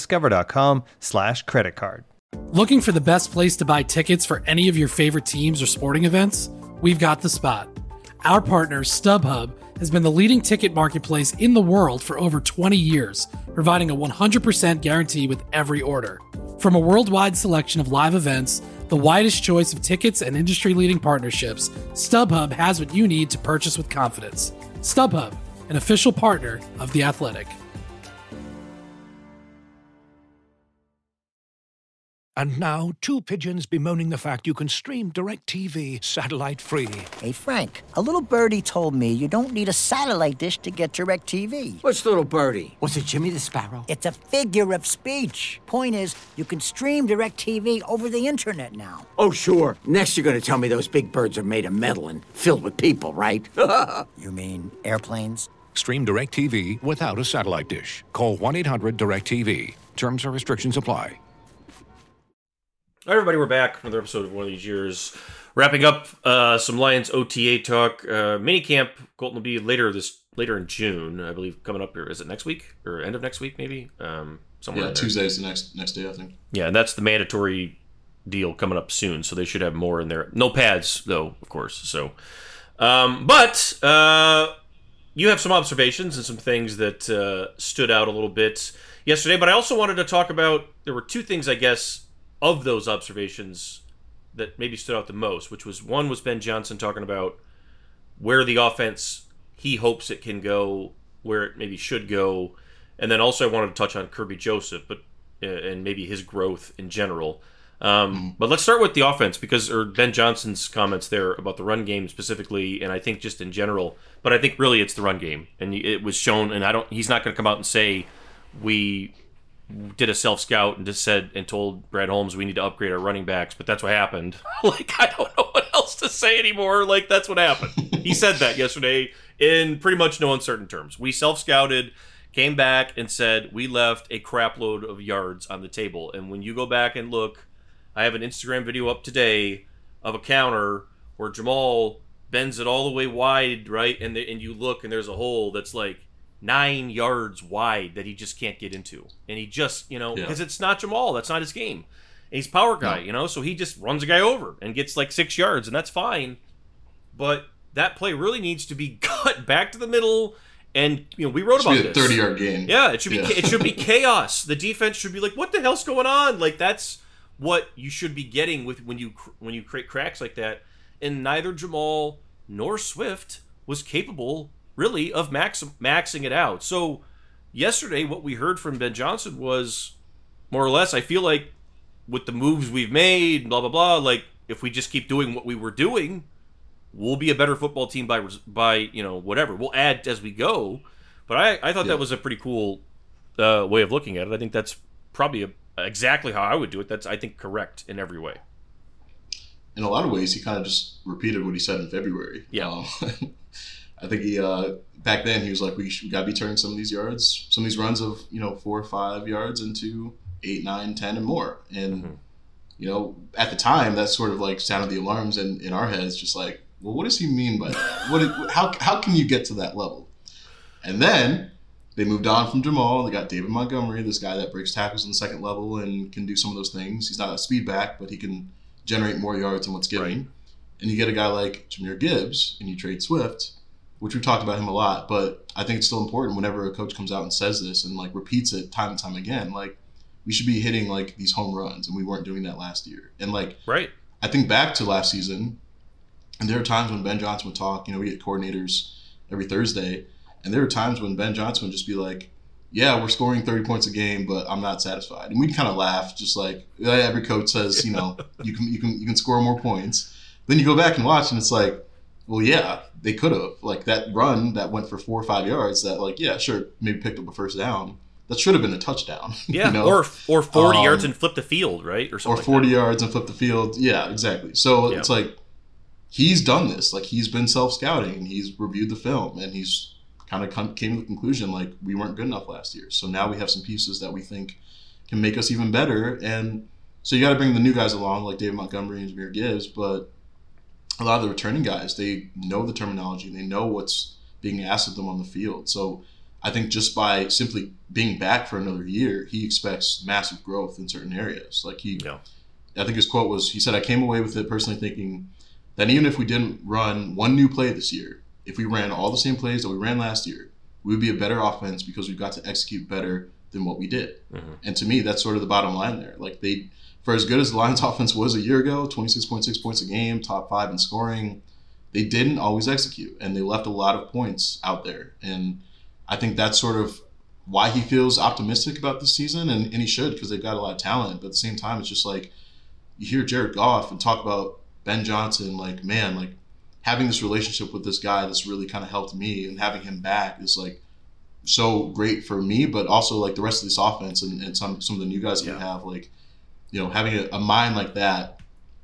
S7: discover.com/creditcard.
S8: Looking for the best place to buy tickets for any of your favorite teams or sporting events? We've got the spot. Our partner, StubHub, has been the leading ticket marketplace in the world for over 20 years, providing a 100% guarantee with every order. From a worldwide selection of live events, the widest choice of tickets, and industry-leading partnerships, StubHub has what you need to purchase with confidence. StubHub, an official partner of The Athletic.
S1: And now, two pigeons bemoaning the fact you can stream DirecTV satellite-free.
S2: Hey, Frank, a little birdie told me you don't need a satellite dish to get DirecTV.
S3: What's little birdie? Was it Jimmy the Sparrow?
S2: It's a figure of speech. Point is, you can stream DirecTV over the internet now.
S3: Oh, sure. Next you're going to tell me those big birds are made of metal and filled with people, right?
S2: You mean airplanes?
S1: Stream DirecTV without a satellite dish. Call 1-800-DirecTV. Terms and restrictions apply.
S4: All right, everybody, we're back. Another episode of One of These Years. Wrapping up some Lions OTA talk. Minicamp, Colton, will be later in June, I believe, coming up here. Is it next week? Or end of next week, maybe? Somewhere.
S5: Yeah, Tuesday is the next day, I think.
S4: Yeah, and that's the mandatory deal coming up soon, so they should have more in there. No pads, though, of course. So, but you have some observations and some things that stood out a little bit yesterday, but I also wanted to talk about, there were two things, I guess, of those observations that maybe stood out the most, which was, one was Ben Johnson talking about where the offense, he hopes it can go, where it maybe should go, and then also I wanted to touch on Kirby Joseph, but and maybe his growth in general. But let's start with the offense, or Ben Johnson's comments there about the run game specifically, and I think just in general, but I think really it's the run game, and it was shown, and he's not going to come out and say we did a self-scout and just said and told Brad Holmes we need to upgrade our running backs, but that's what happened. Like, I don't know what else to say anymore. Like, that's what happened. He said that yesterday in pretty much no uncertain terms. We self-scouted, came back and said we left a crap load of yards on the table. And when you go back and look, I have an Instagram video up today of a counter where Jamal bends it all the way wide, right? And you look and there's a hole that's like 9 yards wide that he just can't get into. And he just, because it's not Jamal, that's not his game. And he's a power guy, so he just runs a guy over and gets like 6 yards, and that's fine. But that play really needs to be cut back to the middle. And we wrote about this.
S5: 30-yard gain.
S4: Yeah, it should be chaos. The defense should be like, what the hell's going on? Like, that's what you should be getting with when you create cracks like that. And neither Jamal nor Swift was capable really of maxing it out. So yesterday, what we heard from Ben Johnson was more or less, I feel like with the moves we've made, blah blah blah, like if we just keep doing what we were doing, we'll be a better football team by whatever. We'll add as we go. But I thought that was a pretty cool way of looking at it. I think that's probably exactly how I would do it. That's, I think, correct in every way.
S5: In a lot of ways, he kind of just repeated what he said in February.
S4: Yeah.
S5: I think he back then he was like, we got to be turning some of these yards, some of these runs of 4 or 5 yards into 8, 9, 10 and more. And at the time, that sort of like sounded the alarms in our heads, just like, well, what does he mean by that? How can you get to that level? And then they moved on from Jamal. They got David Montgomery, this guy that breaks tackles on the second level and can do some of those things. He's not a speed back, but he can generate more yards than what's given. Right. And you get a guy like Jahmyr Gibbs, and you trade Swift, which we've talked about him a lot. But I think it's still important whenever a coach comes out and says this and like repeats it time and time again. Like, we should be hitting like these home runs, and we weren't doing that last year. And like,
S4: right.
S5: I think back to last season. And there are times when Ben Johnson would talk, we get coordinators every Thursday, and there are times when Ben Johnson would just be like, yeah, we're scoring 30 points a game, but I'm not satisfied. And we'd kind of laugh, just like every coach says, you can score more points. Then you go back and watch, and it's like, well, yeah, they could have. Like that run that went for 4 or 5 yards that, like, yeah, sure, maybe picked up a first down. That should have been a touchdown.
S4: Yeah, or 40 yards and flip the field, right? Or something.
S5: Or 40 yards and flip the field. Yeah, exactly. So it's like, he's done this. Like, he's been self-scouting, and he's reviewed the film, and he's kind of came to the conclusion, like, we weren't good enough last year. So now we have some pieces that we think can make us even better. And so you got to bring the new guys along, like David Montgomery and Jahmyr Gibbs, but a lot of the returning guys, they know the terminology. They know what's being asked of them on the field. So I think just by simply being back for another year, he expects massive growth in certain areas. Like I think his quote was, he said, I came away with it personally thinking that even if we didn't run one new play this year, if we ran all the same plays that we ran last year, we would be a better offense because we've got to execute better than what we did. Mm-hmm. And to me, that's sort of the bottom line there. Like, for as good as the Lions offense was a year ago, 26.6 points a game, top 5 in scoring, they didn't always execute, and they left a lot of points out there. And I think that's sort of why he feels optimistic about this season, and he should, because they've got a lot of talent. But at the same time, it's just like, you hear Jared Goff and talk about Ben Johnson, like, man, like, having this relationship with this guy that's really kind of helped me, and having him back is like so great for me, but also like the rest of this offense and some of the new guys that we have, like, having a mind like that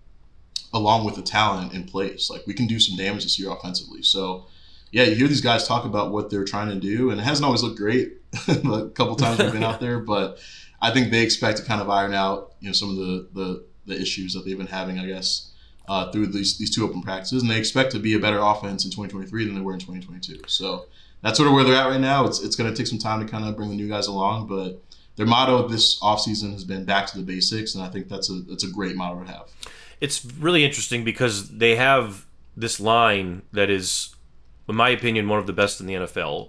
S5: along with the talent in place, like, we can do some damage this year offensively. So yeah, you hear these guys talk about what they're trying to do, and it hasn't always looked great a couple times we've been out there, but I think they expect to kind of iron out some of the issues that they've been having, I guess, through these 2 open practices, and they expect to be a better offense in 2023 than they were in 2022. So that's sort of where they're at right now. It's going to take some time to kind of bring the new guys along, but their motto this offseason has been back to the basics, and I think that's a great motto to have. It's
S4: really interesting because they have this line that is, in my opinion, one of the best in the NFL.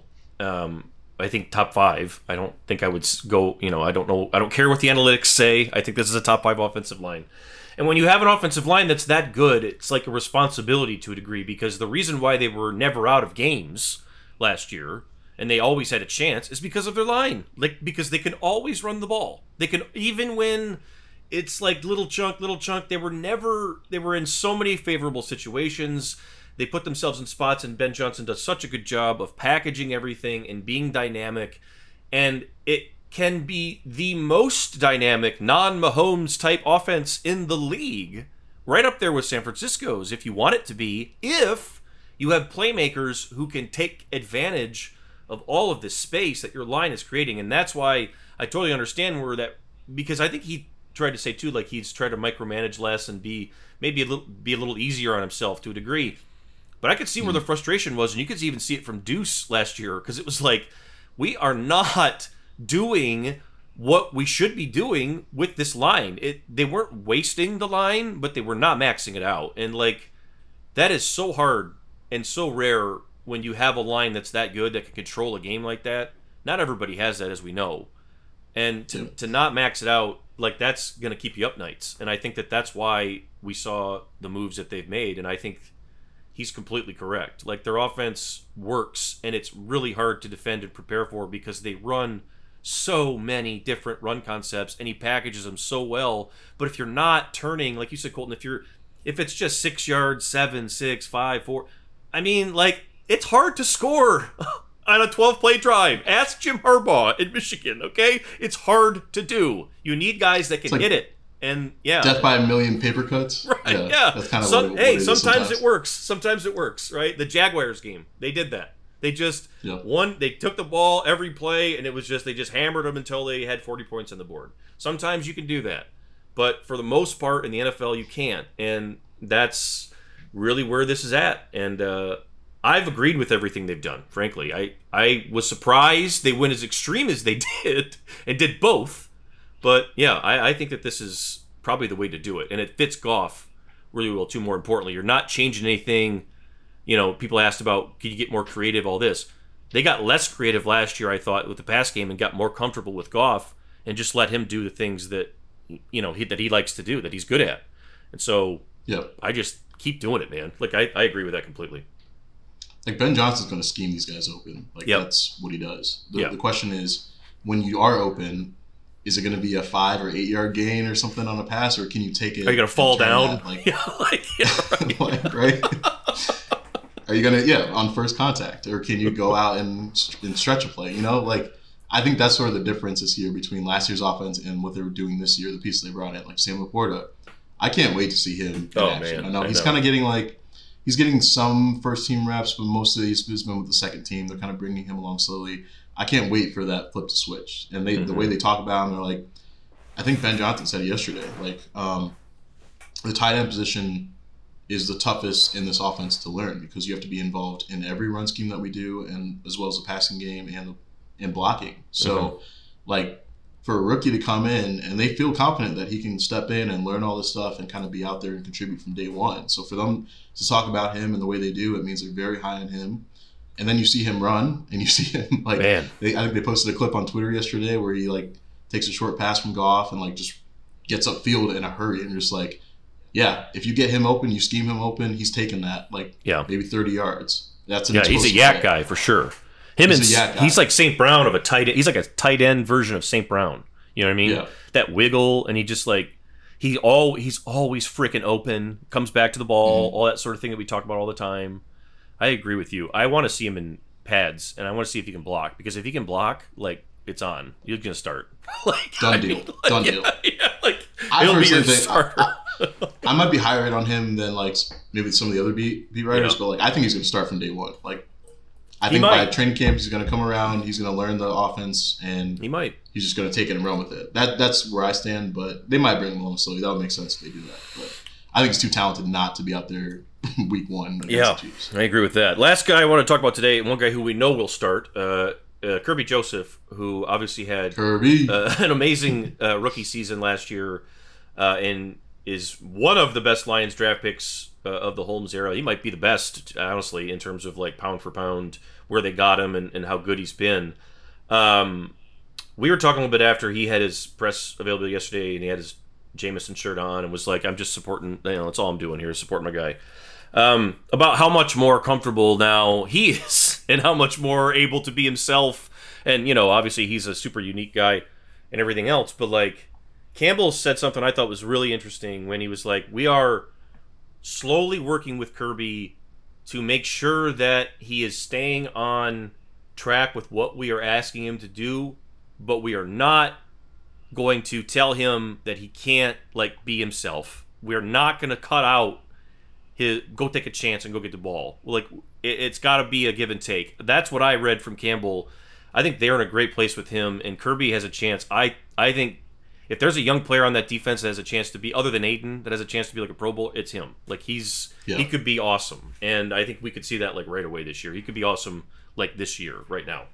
S4: I think top 5. I don't think I would go, I don't know. I don't care what the analytics say. I think this is a top 5 offensive line. And when you have an offensive line that's that good, it's like a responsibility to a degree, because the reason why they were never out of games last year and they always had a chance is because of their line. Like, because they can always run the ball. They can, even when it's like little chunk, they were in so many favorable situations. They put themselves in spots, and Ben Johnson does such a good job of packaging everything and being dynamic. And it can be the most dynamic non-Mahomes type offense in the league, right up there with San Francisco's, if you want it to be, if you have playmakers who can take advantage of all of this space that your line is creating. And that's why I totally understand because I think he tried to say too, like, he's tried to micromanage less and be a little easier on himself to a degree. But I could see where the frustration was, and you could even see it from Deuce last year, because it was like, we are not doing what we should be doing with this line. They weren't wasting the line, but they were not maxing it out. And like, that is so hard and so rare when you have a line that's that good that can control a game like that. Not everybody has that, as we know. And to not max it out, like, that's going to keep you up nights. And I think that's why we saw the moves that they've made. And I think he's completely correct. Like, their offense works, and it's really hard to defend and prepare for because they run so many different run concepts, and he packages them so well. But if you're not turning, like you said, Colton, if it's just 6 yards, 7, 6, 5, 4, I mean, like, it's hard to score on a 12-play drive. Ask Jim Harbaugh in Michigan, okay? It's hard to do. You need guys that can hit it. And, yeah.
S5: Death by a million paper cuts?
S4: Right, yeah.
S5: That's kind of what it is
S4: sometimes it works. Sometimes it works, right? The Jaguars game, they did that. They just, they took the ball every play, and they just hammered them until they had 40 points on the board. Sometimes you can do that. But for the most part in the NFL, you can't. And that's really where this is at. And I've agreed with everything they've done, frankly. I was surprised they went as extreme as they did and did both. But, yeah, I think that this is probably the way to do it. And it fits Goff really well, too, more importantly. You're not changing anything. You know, people asked about, can you get more creative, all this. They got less creative last year, I thought, with the pass game and got more comfortable with Goff and just let him do the things that, you know, that he likes to do, that he's good at. And so I just keep doing it, man. Like, I agree with that completely.
S5: Like, Ben Johnson's going to scheme these guys open. Like, that's what he does. The question is, when you are open, is it going to be a 5 or 8 yard gain or something on a pass, or can you take it?
S4: Are you going to fall down?
S5: Right. Right? Are you going to, on first contact, or can you go out and stretch a play? You know, like, I think that's sort of the differences here between last year's offense and what they were doing this year, the pieces they brought in, like Sam Laporta. I can't wait to see him in action.
S4: Man,
S5: I know he's kind of getting he's getting some first team reps, but most of these he's been with the second team. They're kind of bringing him along slowly. I can't wait for that flip to switch. And the way they talk about him, they're like, I think Ben Johnson said it yesterday, like, the tight end position is the toughest in this offense to learn because you have to be involved in every run scheme that we do, and as well as the passing game and in blocking. So, like, for a rookie to come in and they feel confident that he can step in and learn all this stuff and kind of be out there and contribute from day one. So for them to talk about him and the way they do, it means they're very high on him. And then you see him run, and you see him, like, I think they posted a clip on Twitter yesterday where he, like, takes a short pass from Goff and, like, just gets upfield in a hurry, and just like, if you get him open, you scheme him open, he's taking that, like, maybe 30 yards. That's
S4: he's a yak guy for sure. He's like St. Brown of a tight end. He's like a tight end version of St. Brown. You know what I mean? Yeah. That wiggle, and he just, like, he's always freaking open, comes back to the ball, all that sort of thing that we talk about all the time. I agree with you. I want to see him in pads, and I want to see if he can block, because if he can block, like, it's on. You're going to start. Like,
S5: Done deal.
S4: Yeah, like, he'll be your starter.
S5: I might be higher on him than, like, maybe some of the other beat writers, but, like, I think he's going to start from day one. Like, I think by training camp he's going to come around, he's going to learn the offense, and he's just going to take it and run with it. That's where I stand, but they might bring him along slowly. That would make sense if they do that. But I think he's too talented not to be out there week one against the Chiefs.
S4: I agree with that. Last guy I want to talk about today, one guy who we know will start, Kirby Joseph, who obviously had an amazing rookie season last year, and is one of the best Lions draft picks of the Holmes era. He might be the best, honestly, in terms of, like, pound for pound, where they got him and how good he's been. We were talking a little bit after he had his press availability yesterday, and he had his Jameson shirt on and was like, I'm just supporting, that's all I'm doing here is supporting my guy. About how much more comfortable now he is and how much more able to be himself. And, obviously he's a super unique guy and everything else. But, like, Campbell said something I thought was really interesting when he was like, we are slowly working with Kirby to make sure that he is staying on track with what we are asking him to do, but we are not going to tell him that he can't, like, be himself. We're not going to cut out his go take a chance and go get the ball. Like, it's got to be a give and take. That's what I read from Campbell. I think they're in a great place with him, and Kirby has a chance. I think if there's a young player on that defense that has a chance to be, other than Aiden, that has a chance to be like a Pro Bowl, it's him. Like, he could be awesome, and I think we could see that, like, right away this year. He could be awesome, like, this year, right now.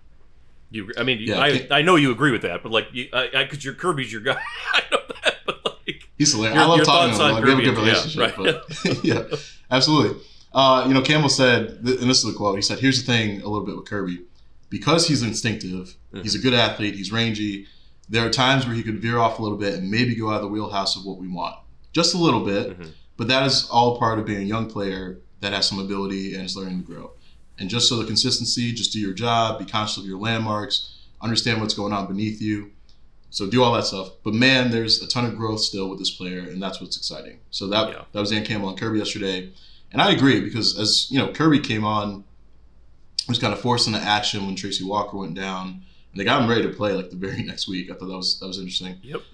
S4: I know you agree with that, but, like, because Kirby's your guy. I know that, but, like,
S5: he's hilarious. I love talking to him. Like, we have a good relationship.
S4: Yeah, right.
S5: But, yeah, absolutely. Campbell said, and this is a quote, he said, here's the thing a little bit with Kirby. Because he's instinctive, he's a good athlete, he's rangy, there are times where he could veer off a little bit and maybe go out of the wheelhouse of what we want. Just a little bit, but that is all part of being a young player that has some ability and is learning to grow. And just so the consistency, just do your job, be conscious of your landmarks, understand what's going on beneath you. So do all that stuff. But man, there's a ton of growth still with this player, and that's what's exciting. So that was Dan Campbell and Kirby yesterday. And I agree, because as Kirby came on, was kind of forced into action when Tracy Walker went down, and they got him ready to play like the very next week. I thought that was interesting.
S4: Yep.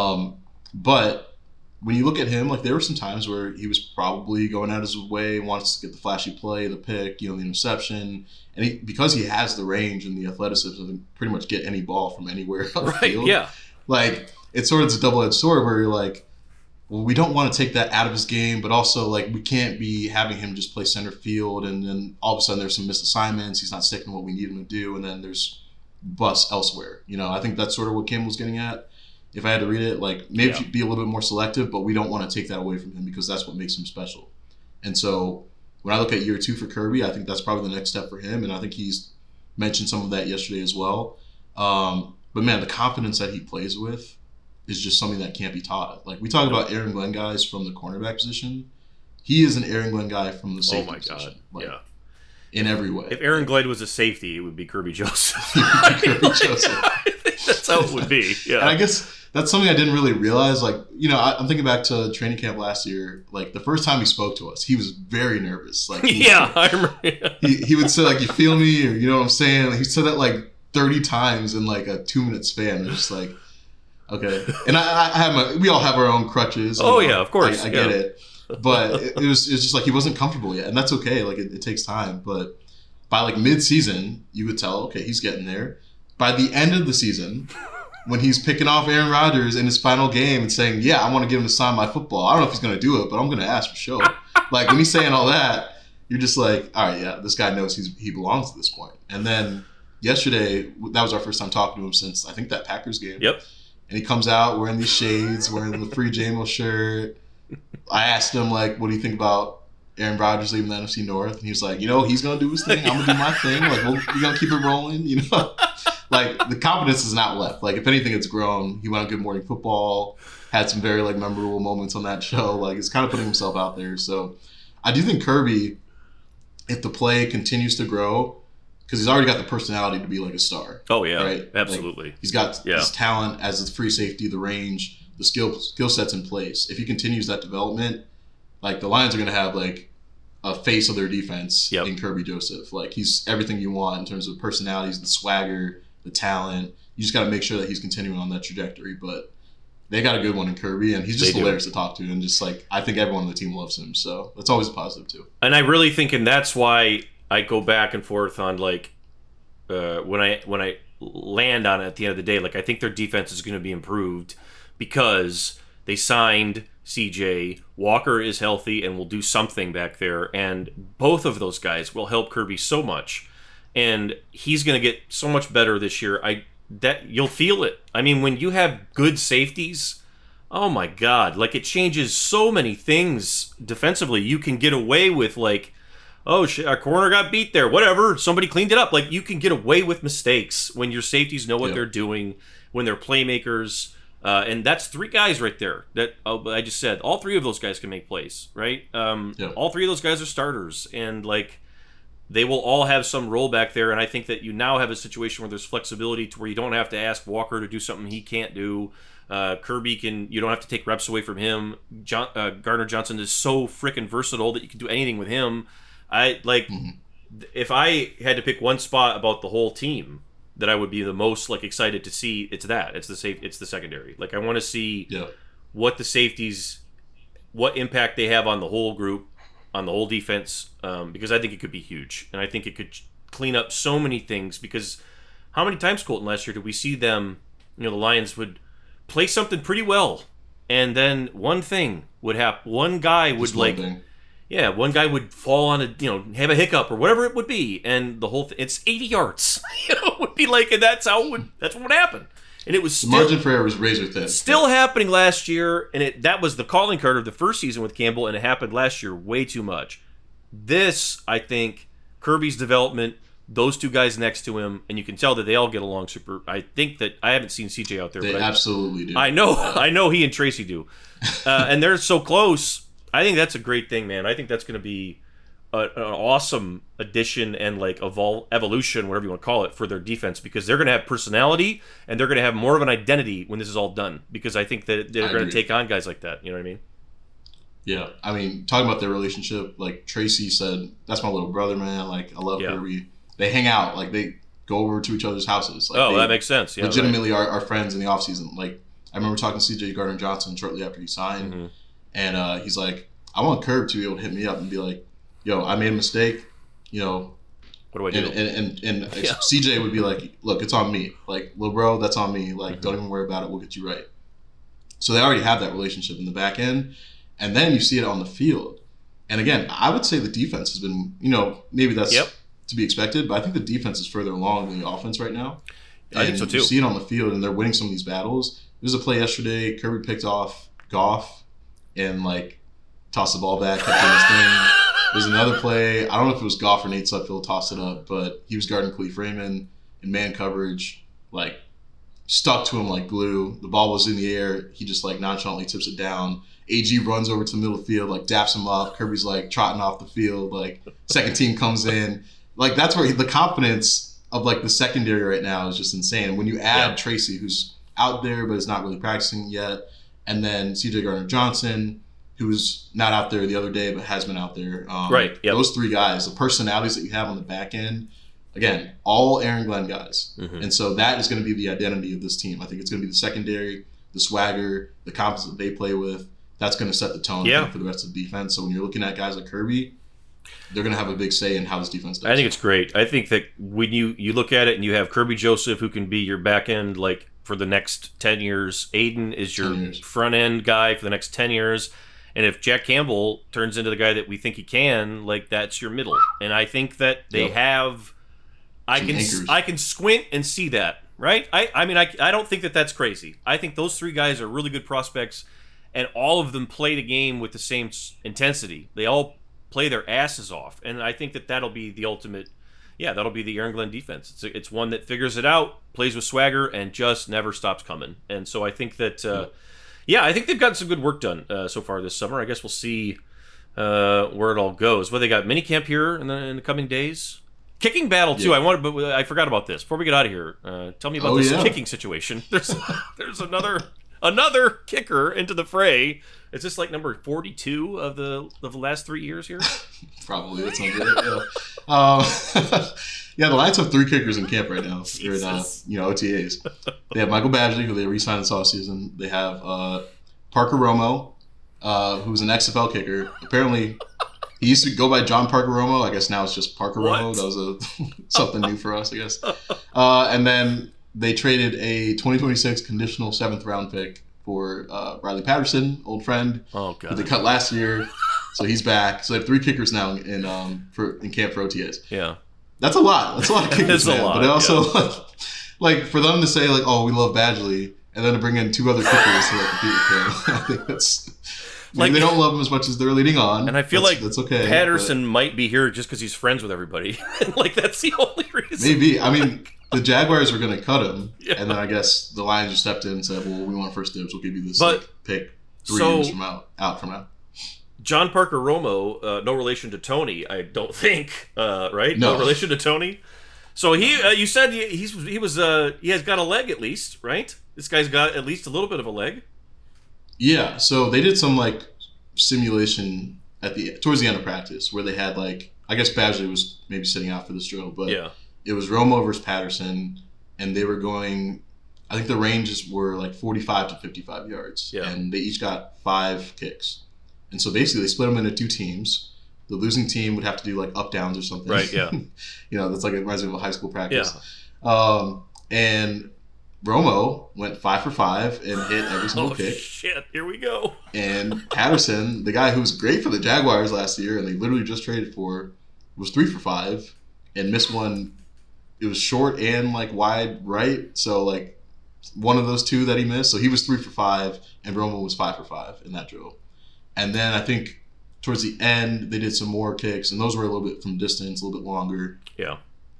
S5: But when you look at him, like there were some times where he was probably going out his way, wants to get the flashy play, the pick, the interception, and because he has the range and the athleticism to pretty much get any ball from anywhere on the field.
S4: Yeah.
S5: Like it's sort of a double-edged sword where you're like, well, we don't want to take that out of his game, but also like we can't be having him just play center field and then all of a sudden there's some missed assignments. He's not sticking to what we need him to do, and then there's busts elsewhere. I think that's sort of what Campbell's getting at. If I had to read it, like maybe be a little bit more selective, but we don't want to take that away from him because that's what makes him special. And so when I look at year 2 for Kirby, I think that's probably the next step for him, and I think he's mentioned some of that yesterday as well. But man, the confidence that he plays with is just something that can't be taught. Like we talk about Aaron Glenn guys from the cornerback position. He is an Aaron Glenn guy from the safety position. Like, in every way.
S4: If Aaron Glenn was a safety, it would be Kirby Joseph.
S5: Kirby Joseph.
S4: I think that's how it would be. Yeah.
S5: And I guess that's something I didn't really realize. Like, I'm thinking back to training camp last year. Like the first time he spoke to us, he was very nervous. Like,
S4: I remember.
S5: He would say like, "You feel me?" or "You know what I'm saying?" Like, he said that like 30 times in like a 2-minute span. It's just like, okay. And we all have our own crutches.
S4: Yeah, of course.
S5: I get it. But it was just like he wasn't comfortable yet. And that's okay. Like it takes time. But by like mid-season, you could tell, okay, he's getting there. By the end of the season, when he's picking off Aaron Rodgers in his final game and saying, yeah, I want to get him to sign my football. I don't know if he's going to do it, but I'm going to ask for sure. Like when he's saying all that, you're just like, all right, yeah, this guy knows he belongs at this point. And then yesterday, that was our first time talking to him since I think that Packers game.
S4: Yep.
S5: And he comes out wearing these shades, wearing the free JMO shirt. I asked him, like, what do you think about Aaron Rodgers leaving the NFC North? And he was like, he's going to do his thing. I'm going to do my thing. Like, we're going to keep it rolling, Like, the confidence is not left. Like, if anything, it's grown. He went on Good Morning Football, had some very, like, memorable moments on that show. Like, he's kind of putting himself out there. So, I do think Kirby, if the play continues to grow, because he's already got the personality to be like a star.
S4: Oh, yeah.
S5: Right?
S4: Absolutely.
S5: Like, he's got his talent as the free safety, the range, the skill sets in place. If he continues that development, like the Lions are going to have like a face of their defense in Kirby Joseph. Like he's everything you want in terms of personalities, the swagger, the talent. You just got to make sure that he's continuing on that trajectory. But they got a good one in Kirby, and he's just hilarious to talk to. And just like I think everyone on the team loves him, so that's always a positive too.
S4: And I really think, and that's why I go back and forth on like when I land on it at the end of the day. Like I think their defense is going to be improved because they signed CJ. Walker is healthy and will do something back there, and both of those guys will help Kirby so much, and he's going to get so much better this year. That you'll feel it. I mean, when you have good safeties, oh my God, like it changes so many things defensively. You can get away with like, oh shit, our corner got beat there, whatever, somebody cleaned it up. Like you can get away with mistakes when your safeties know what they're doing, when they're playmakers. And that's 3 guys right there that I just said. All 3 of those guys can make plays, right? All 3 of those guys are starters, and like they will all have some role back there. And I think that you now have a situation where there's flexibility to where you don't have to ask Walker to do something he can't do. Kirby you don't have to take reps away from him. Gardner Johnson is so freaking versatile that you can do anything with him. If I had to pick one spot about the whole team that I would be the most like excited to see, it's the secondary. Like I want to see what the safeties, what impact they have on the whole group, on the whole defense, because I think it could be huge, and I think it could clean up so many things. Because how many times, Colton, last year did we see them? The Lions would play something pretty well, and then one thing would happen. One guy would one guy would fall on have a hiccup or whatever it would be, and the whole thing, it's 80 yards. It would be like, and that's what would happen. And it was
S5: the margin for error was razor thin.
S4: Still happening last year, and that was the calling card of the first season with Campbell, and it happened last year way too much. This, I think, Kirby's development, those two guys next to him, and you can tell that they all get along super. I think that I haven't seen CJ out there.
S5: They
S4: but
S5: absolutely do.
S4: I know he and Tracy do. And they're so close. I think that's a great thing, man. I think that's going to be an awesome addition and like evolution, whatever you want to call it, for their defense, because they're going to have personality and they're going to have more of an identity when this is all done, because I think that they're going to take on guys like that. You know what I mean?
S5: Yeah. I mean, talking about their relationship, like Tracy said, that's my little brother, man. Like, I love Kirby. They hang out. Like, they go over to each other's houses. Like,
S4: that makes sense. Yeah,
S5: legitimately are friends in the offseason. Like, I remember talking to CJ Gardner-Johnson shortly after he signed, and he's like, I want Curb to be able to hit me up and be like, yo, I made a mistake, you know.
S4: What do I do?
S5: And CJ would be like, look, it's on me. Like, little bro, that's on me. Like, don't even worry about it. We'll get you right. So they already have that relationship in the back end. And then you see it on the field. And again, I would say the defense has been, you know, maybe that's to be expected, but I think the defense is further along than the offense right now. And
S4: I think so too.
S5: You see it on the field, and they're winning some of these battles. There was a play yesterday, Kirby picked off Goff and, like, tossed the ball back, kept doing his thing. There's another play, I don't know if it was Goff or Nate Sudfeld tossed it up, but he was guarding Khalif Raymond in man coverage, like, stuck to him like glue. The ball was in the air. He just, like, nonchalantly tips it down. AG runs over to the middle of the field, like, daps him up. Kirby's, like, trotting off the field. Like, second team comes in. Like, that's where the confidence of, like, the secondary right now is just insane. And when you add Tracy, who's out there but is not really practicing yet, and then CJ Gardner-Johnson, who's not out there the other day but has been out there. Those three guys, the personalities that you have on the back end, again, all Aaron Glenn guys. And so that is going to be the identity of this team. I think it's going to be the secondary, the swagger, the confidence that they play with. That's going to set the tone I think, for the rest of the defense. So when you're looking at guys like Kirby, they're going to have a big say in how this defense does.
S4: I think it's great. I think that when you look at it and you have Kirby Joseph, who can be your back end like for the next 10 years. Aiden is your front end guy for the next 10 years. And if Jack Campbell turns into the guy that we think he can, like, that's your middle. And I think that they have I can squint and see that, right? I mean, I don't think that that's crazy. I think those three guys are really good prospects. And all of them play the game with the same intensity. They all play their asses off. And I think that that'll be the ultimate, that'll be the Aaron Glenn defense. It's one that figures it out, plays with swagger, and just never stops coming. And so I think that, I think they've gotten some good work done so far this summer. I guess we'll see where it all goes. Well, they got minicamp here in the coming days. Kicking battle, too. I forgot about this. Before we get out of here, tell me about this kicking situation. There's another kicker into the fray. Is this like number 42 of the last 3 years here?
S5: Probably. That sounds right. The Lions have 3 kickers in camp right now. They're in OTAs. They have Michael Badgley, who they re-signed this offseason. They have Parker Romo, who's an XFL kicker. Apparently, he used to go by John Parker Romo. I guess now it's just Parker Romo. That was something new for us, I guess. And then they traded a 2026 conditional 7th round pick for Riley Patterson, old friend. Oh, God. Who they cut last year. So he's back. So they have 3 kickers now in camp for OTAs.
S4: Yeah.
S5: That's a lot. That's a lot of kickers, man. But also, like, for them to say, like, oh, we love Badgley, and then to bring in 2 other kickers to compete with him, I think that's... Like, they don't love him as much as they're leading on.
S4: And I feel that's okay, Patterson might be here just because he's friends with everybody. Like, that's the only reason.
S5: Maybe. I mean, the Jaguars were going to cut him, and then I guess the Lions just stepped in and said, well, we want first dibs. We'll give you this pick 3 years from out.
S4: John Parker Romo, no relation to Tony, I don't think, right? No relation to Tony. So you said he has got a leg at least, right? This guy's got at least a little bit of a leg.
S5: Yeah, so they did some like simulation towards the end of practice where they had like, I guess Badgley was maybe sitting out for this drill, but it was Romo versus Patterson, and they were going, I think the ranges were like 45 to 55 yards, and they each got 5 kicks. And so basically they split them into 2 teams. The losing team would have to do like up downs or something. Right, yeah. That's like it reminds me of a high school practice. Yeah. And Romo went 5 for 5 and hit every single kick.
S4: Shit, here we go.
S5: And Patterson, the guy who was great for the Jaguars last year and they literally just traded for, was 3 for 5 and missed one. It was short and like wide right. So like one of those 2 that he missed. So he was 3 for 5 and Romo was 5 for 5 in that drill. And then I think towards the end, they did some more kicks, and those were a little bit from distance, a little bit longer.
S4: Yeah.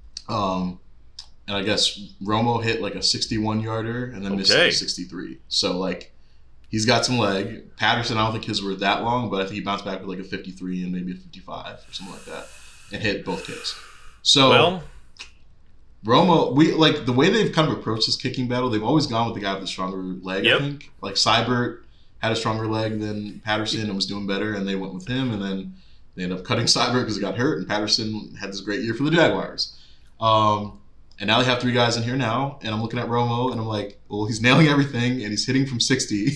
S5: And I guess Romo hit like a 61-yarder and then missed like a 63. So, like, he's got some leg. Patterson, I don't think his were that long, but I think he bounced back with like a 53 and maybe a 55 or something like that and hit both kicks. So, Romo, the way they've kind of approached this kicking battle, they've always gone with the guy with the stronger leg, I think. Like, Seibert had a stronger leg than Patterson and was doing better, and they went with him, and then they ended up cutting Seibert because he got hurt, and Patterson had this great year for the Jaguars. And now they have 3 guys in here now, and I'm looking at Romo, and I'm like, well, he's nailing everything, and he's hitting from 60.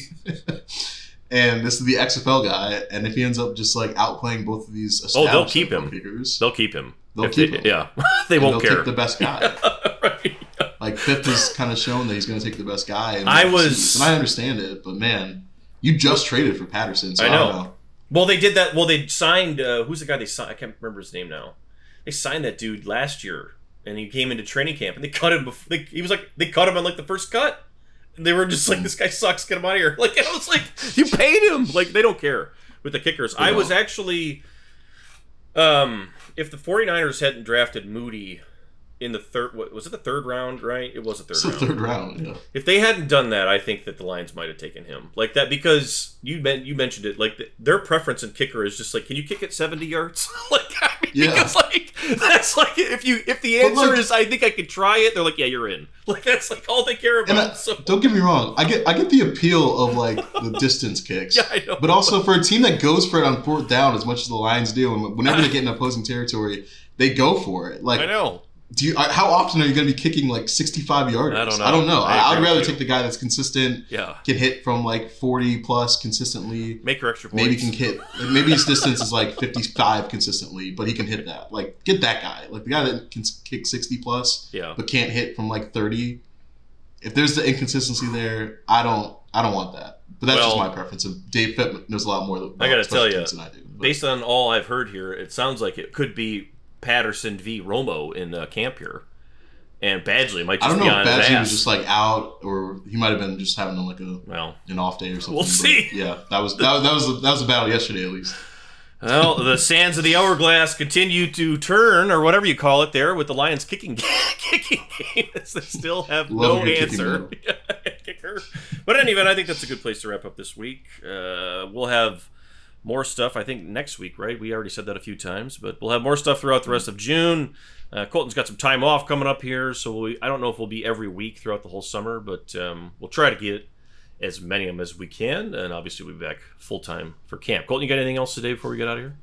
S5: And this is the XFL guy, and if he ends up just, like, outplaying both of these established
S4: they'll keep him.
S5: kickers...
S4: They'll keep him.
S5: They'll keep him.
S4: Yeah. They won't care.
S5: They'll take the best guy.
S4: Right.
S5: Like, Fifth has kind of shown that he's going to take the best guy. And
S4: I
S5: understand it, but, man, you just traded for Patterson, so I don't know.
S4: Well, they did that. Well, they signed... who's the guy they signed? I can't remember his name now. They signed that dude last year. And he came into training camp, and they cut him. They cut him on like the first cut. And they were just like, "This guy sucks. Get him out of here!" Like, I was like, "You paid him." Like, they don't care with the kickers. I was actually, if the 49ers hadn't drafted Moody in the third, was it the third round? Right, it was the third round.
S5: It's the third round. Yeah.
S4: If they hadn't done that, I think that the Lions might have taken him like that because you mentioned it. Like their preference in kicker is just like, can you kick it 70 yards? Like, I mean, because like that's like if the answer is I think I could try it, they're like, yeah, you're in. Like that's like all they care about.
S5: Don't get me wrong, I get the appeal of like the distance kicks.
S4: Yeah, I know.
S5: But also for a team that goes for it on 4th down as much as the Lions do, and whenever they get in opposing territory, they go for it. Like
S4: I know.
S5: How often are you going to be kicking like 65 yards?
S4: I don't know.
S5: I'd rather take the guy that's consistent.
S4: Yeah.
S5: Can hit from like 40 plus consistently.
S4: Make your extra points.
S5: Maybe can hit. Maybe his distance is like 55 consistently, but he can hit that. Like get that guy. Like the guy that can kick 60 plus, but can't hit from like 30. If there's the inconsistency there, I don't want that. But that's just my preference. Dave Pitt knows a lot more about
S4: I got to tell you,
S5: than I do.
S4: Based on all I've heard here, it sounds like it could be Patterson v. Romo in camp here, and Badgley might just be on his ass.
S5: Badgley was just like out, or he might have been just having like an off day or something.
S4: We'll see.
S5: Yeah, that was a battle yesterday at least.
S4: Well, the sands of the hourglass continue to turn, or whatever you call it, there with the Lions kicking game. They still have no answer. Kicker. But in any event, I think that's a good place to wrap up this week. We'll have more stuff, I think, next week, right? We already said that a few times, but we'll have more stuff throughout the rest of June. Colton's got some time off coming up here, so I don't know if we'll be every week throughout the whole summer, but we'll try to get as many of them as we can, and obviously we'll be back full-time for camp. Colton, you got anything else today before we get out of here?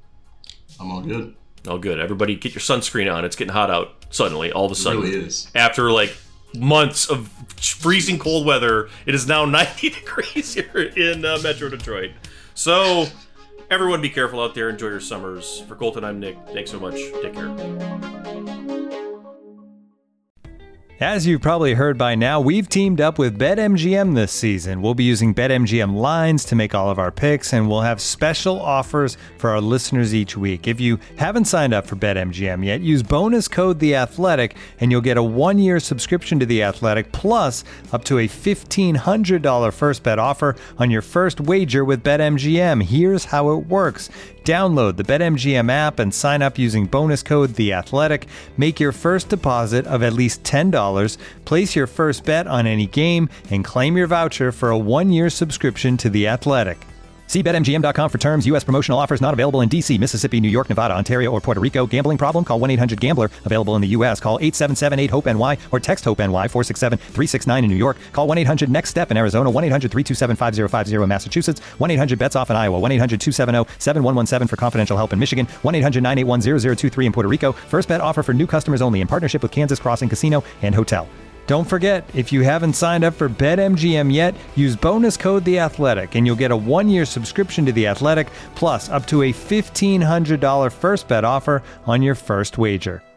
S5: I'm all good.
S4: All good. Everybody get your sunscreen on. It's getting hot out suddenly, all of a sudden.
S5: It really is.
S4: After, like, months of freezing cold weather, it is now 90 degrees here in Metro Detroit. So, everyone be careful out there. Enjoy your summers. For Colton, I'm Nick. Thanks so much. Take care.
S7: As you've probably heard by now, we've teamed up with BetMGM this season. We'll be using BetMGM lines to make all of our picks, and we'll have special offers for our listeners each week. If you haven't signed up for BetMGM yet, use bonus code The Athletic, and you'll get a 1-year subscription to The Athletic, plus up to a $1,500 first bet offer on your first wager with BetMGM. Here's how it works. Download the BetMGM app and sign up using bonus code The Athletic. Make your first deposit of at least $10. Place your first bet on any game and claim your voucher for a 1-year subscription to The Athletic. See BetMGM.com for terms. U.S. promotional offers not available in D.C., Mississippi, New York, Nevada, Ontario, or Puerto Rico. Gambling problem? Call 1-800-GAMBLER. Available in the U.S. Call 877-8-HOPE-NY or text HOPE-NY 467-369 in New York. Call 1-800-NEXT-STEP in Arizona. 1-800-327-5050 in Massachusetts. 1-800-BETS-OFF in Iowa. 1-800-270-7117 for confidential help in Michigan. 1-800-981-0023 in Puerto Rico. First bet offer for new customers only in partnership with Kansas Crossing Casino and Hotel. Don't forget, if you haven't signed up for BetMGM yet, use bonus code The Athletic, and you'll get a 1-year subscription to The Athletic, plus up to a $1,500 first bet offer on your first wager.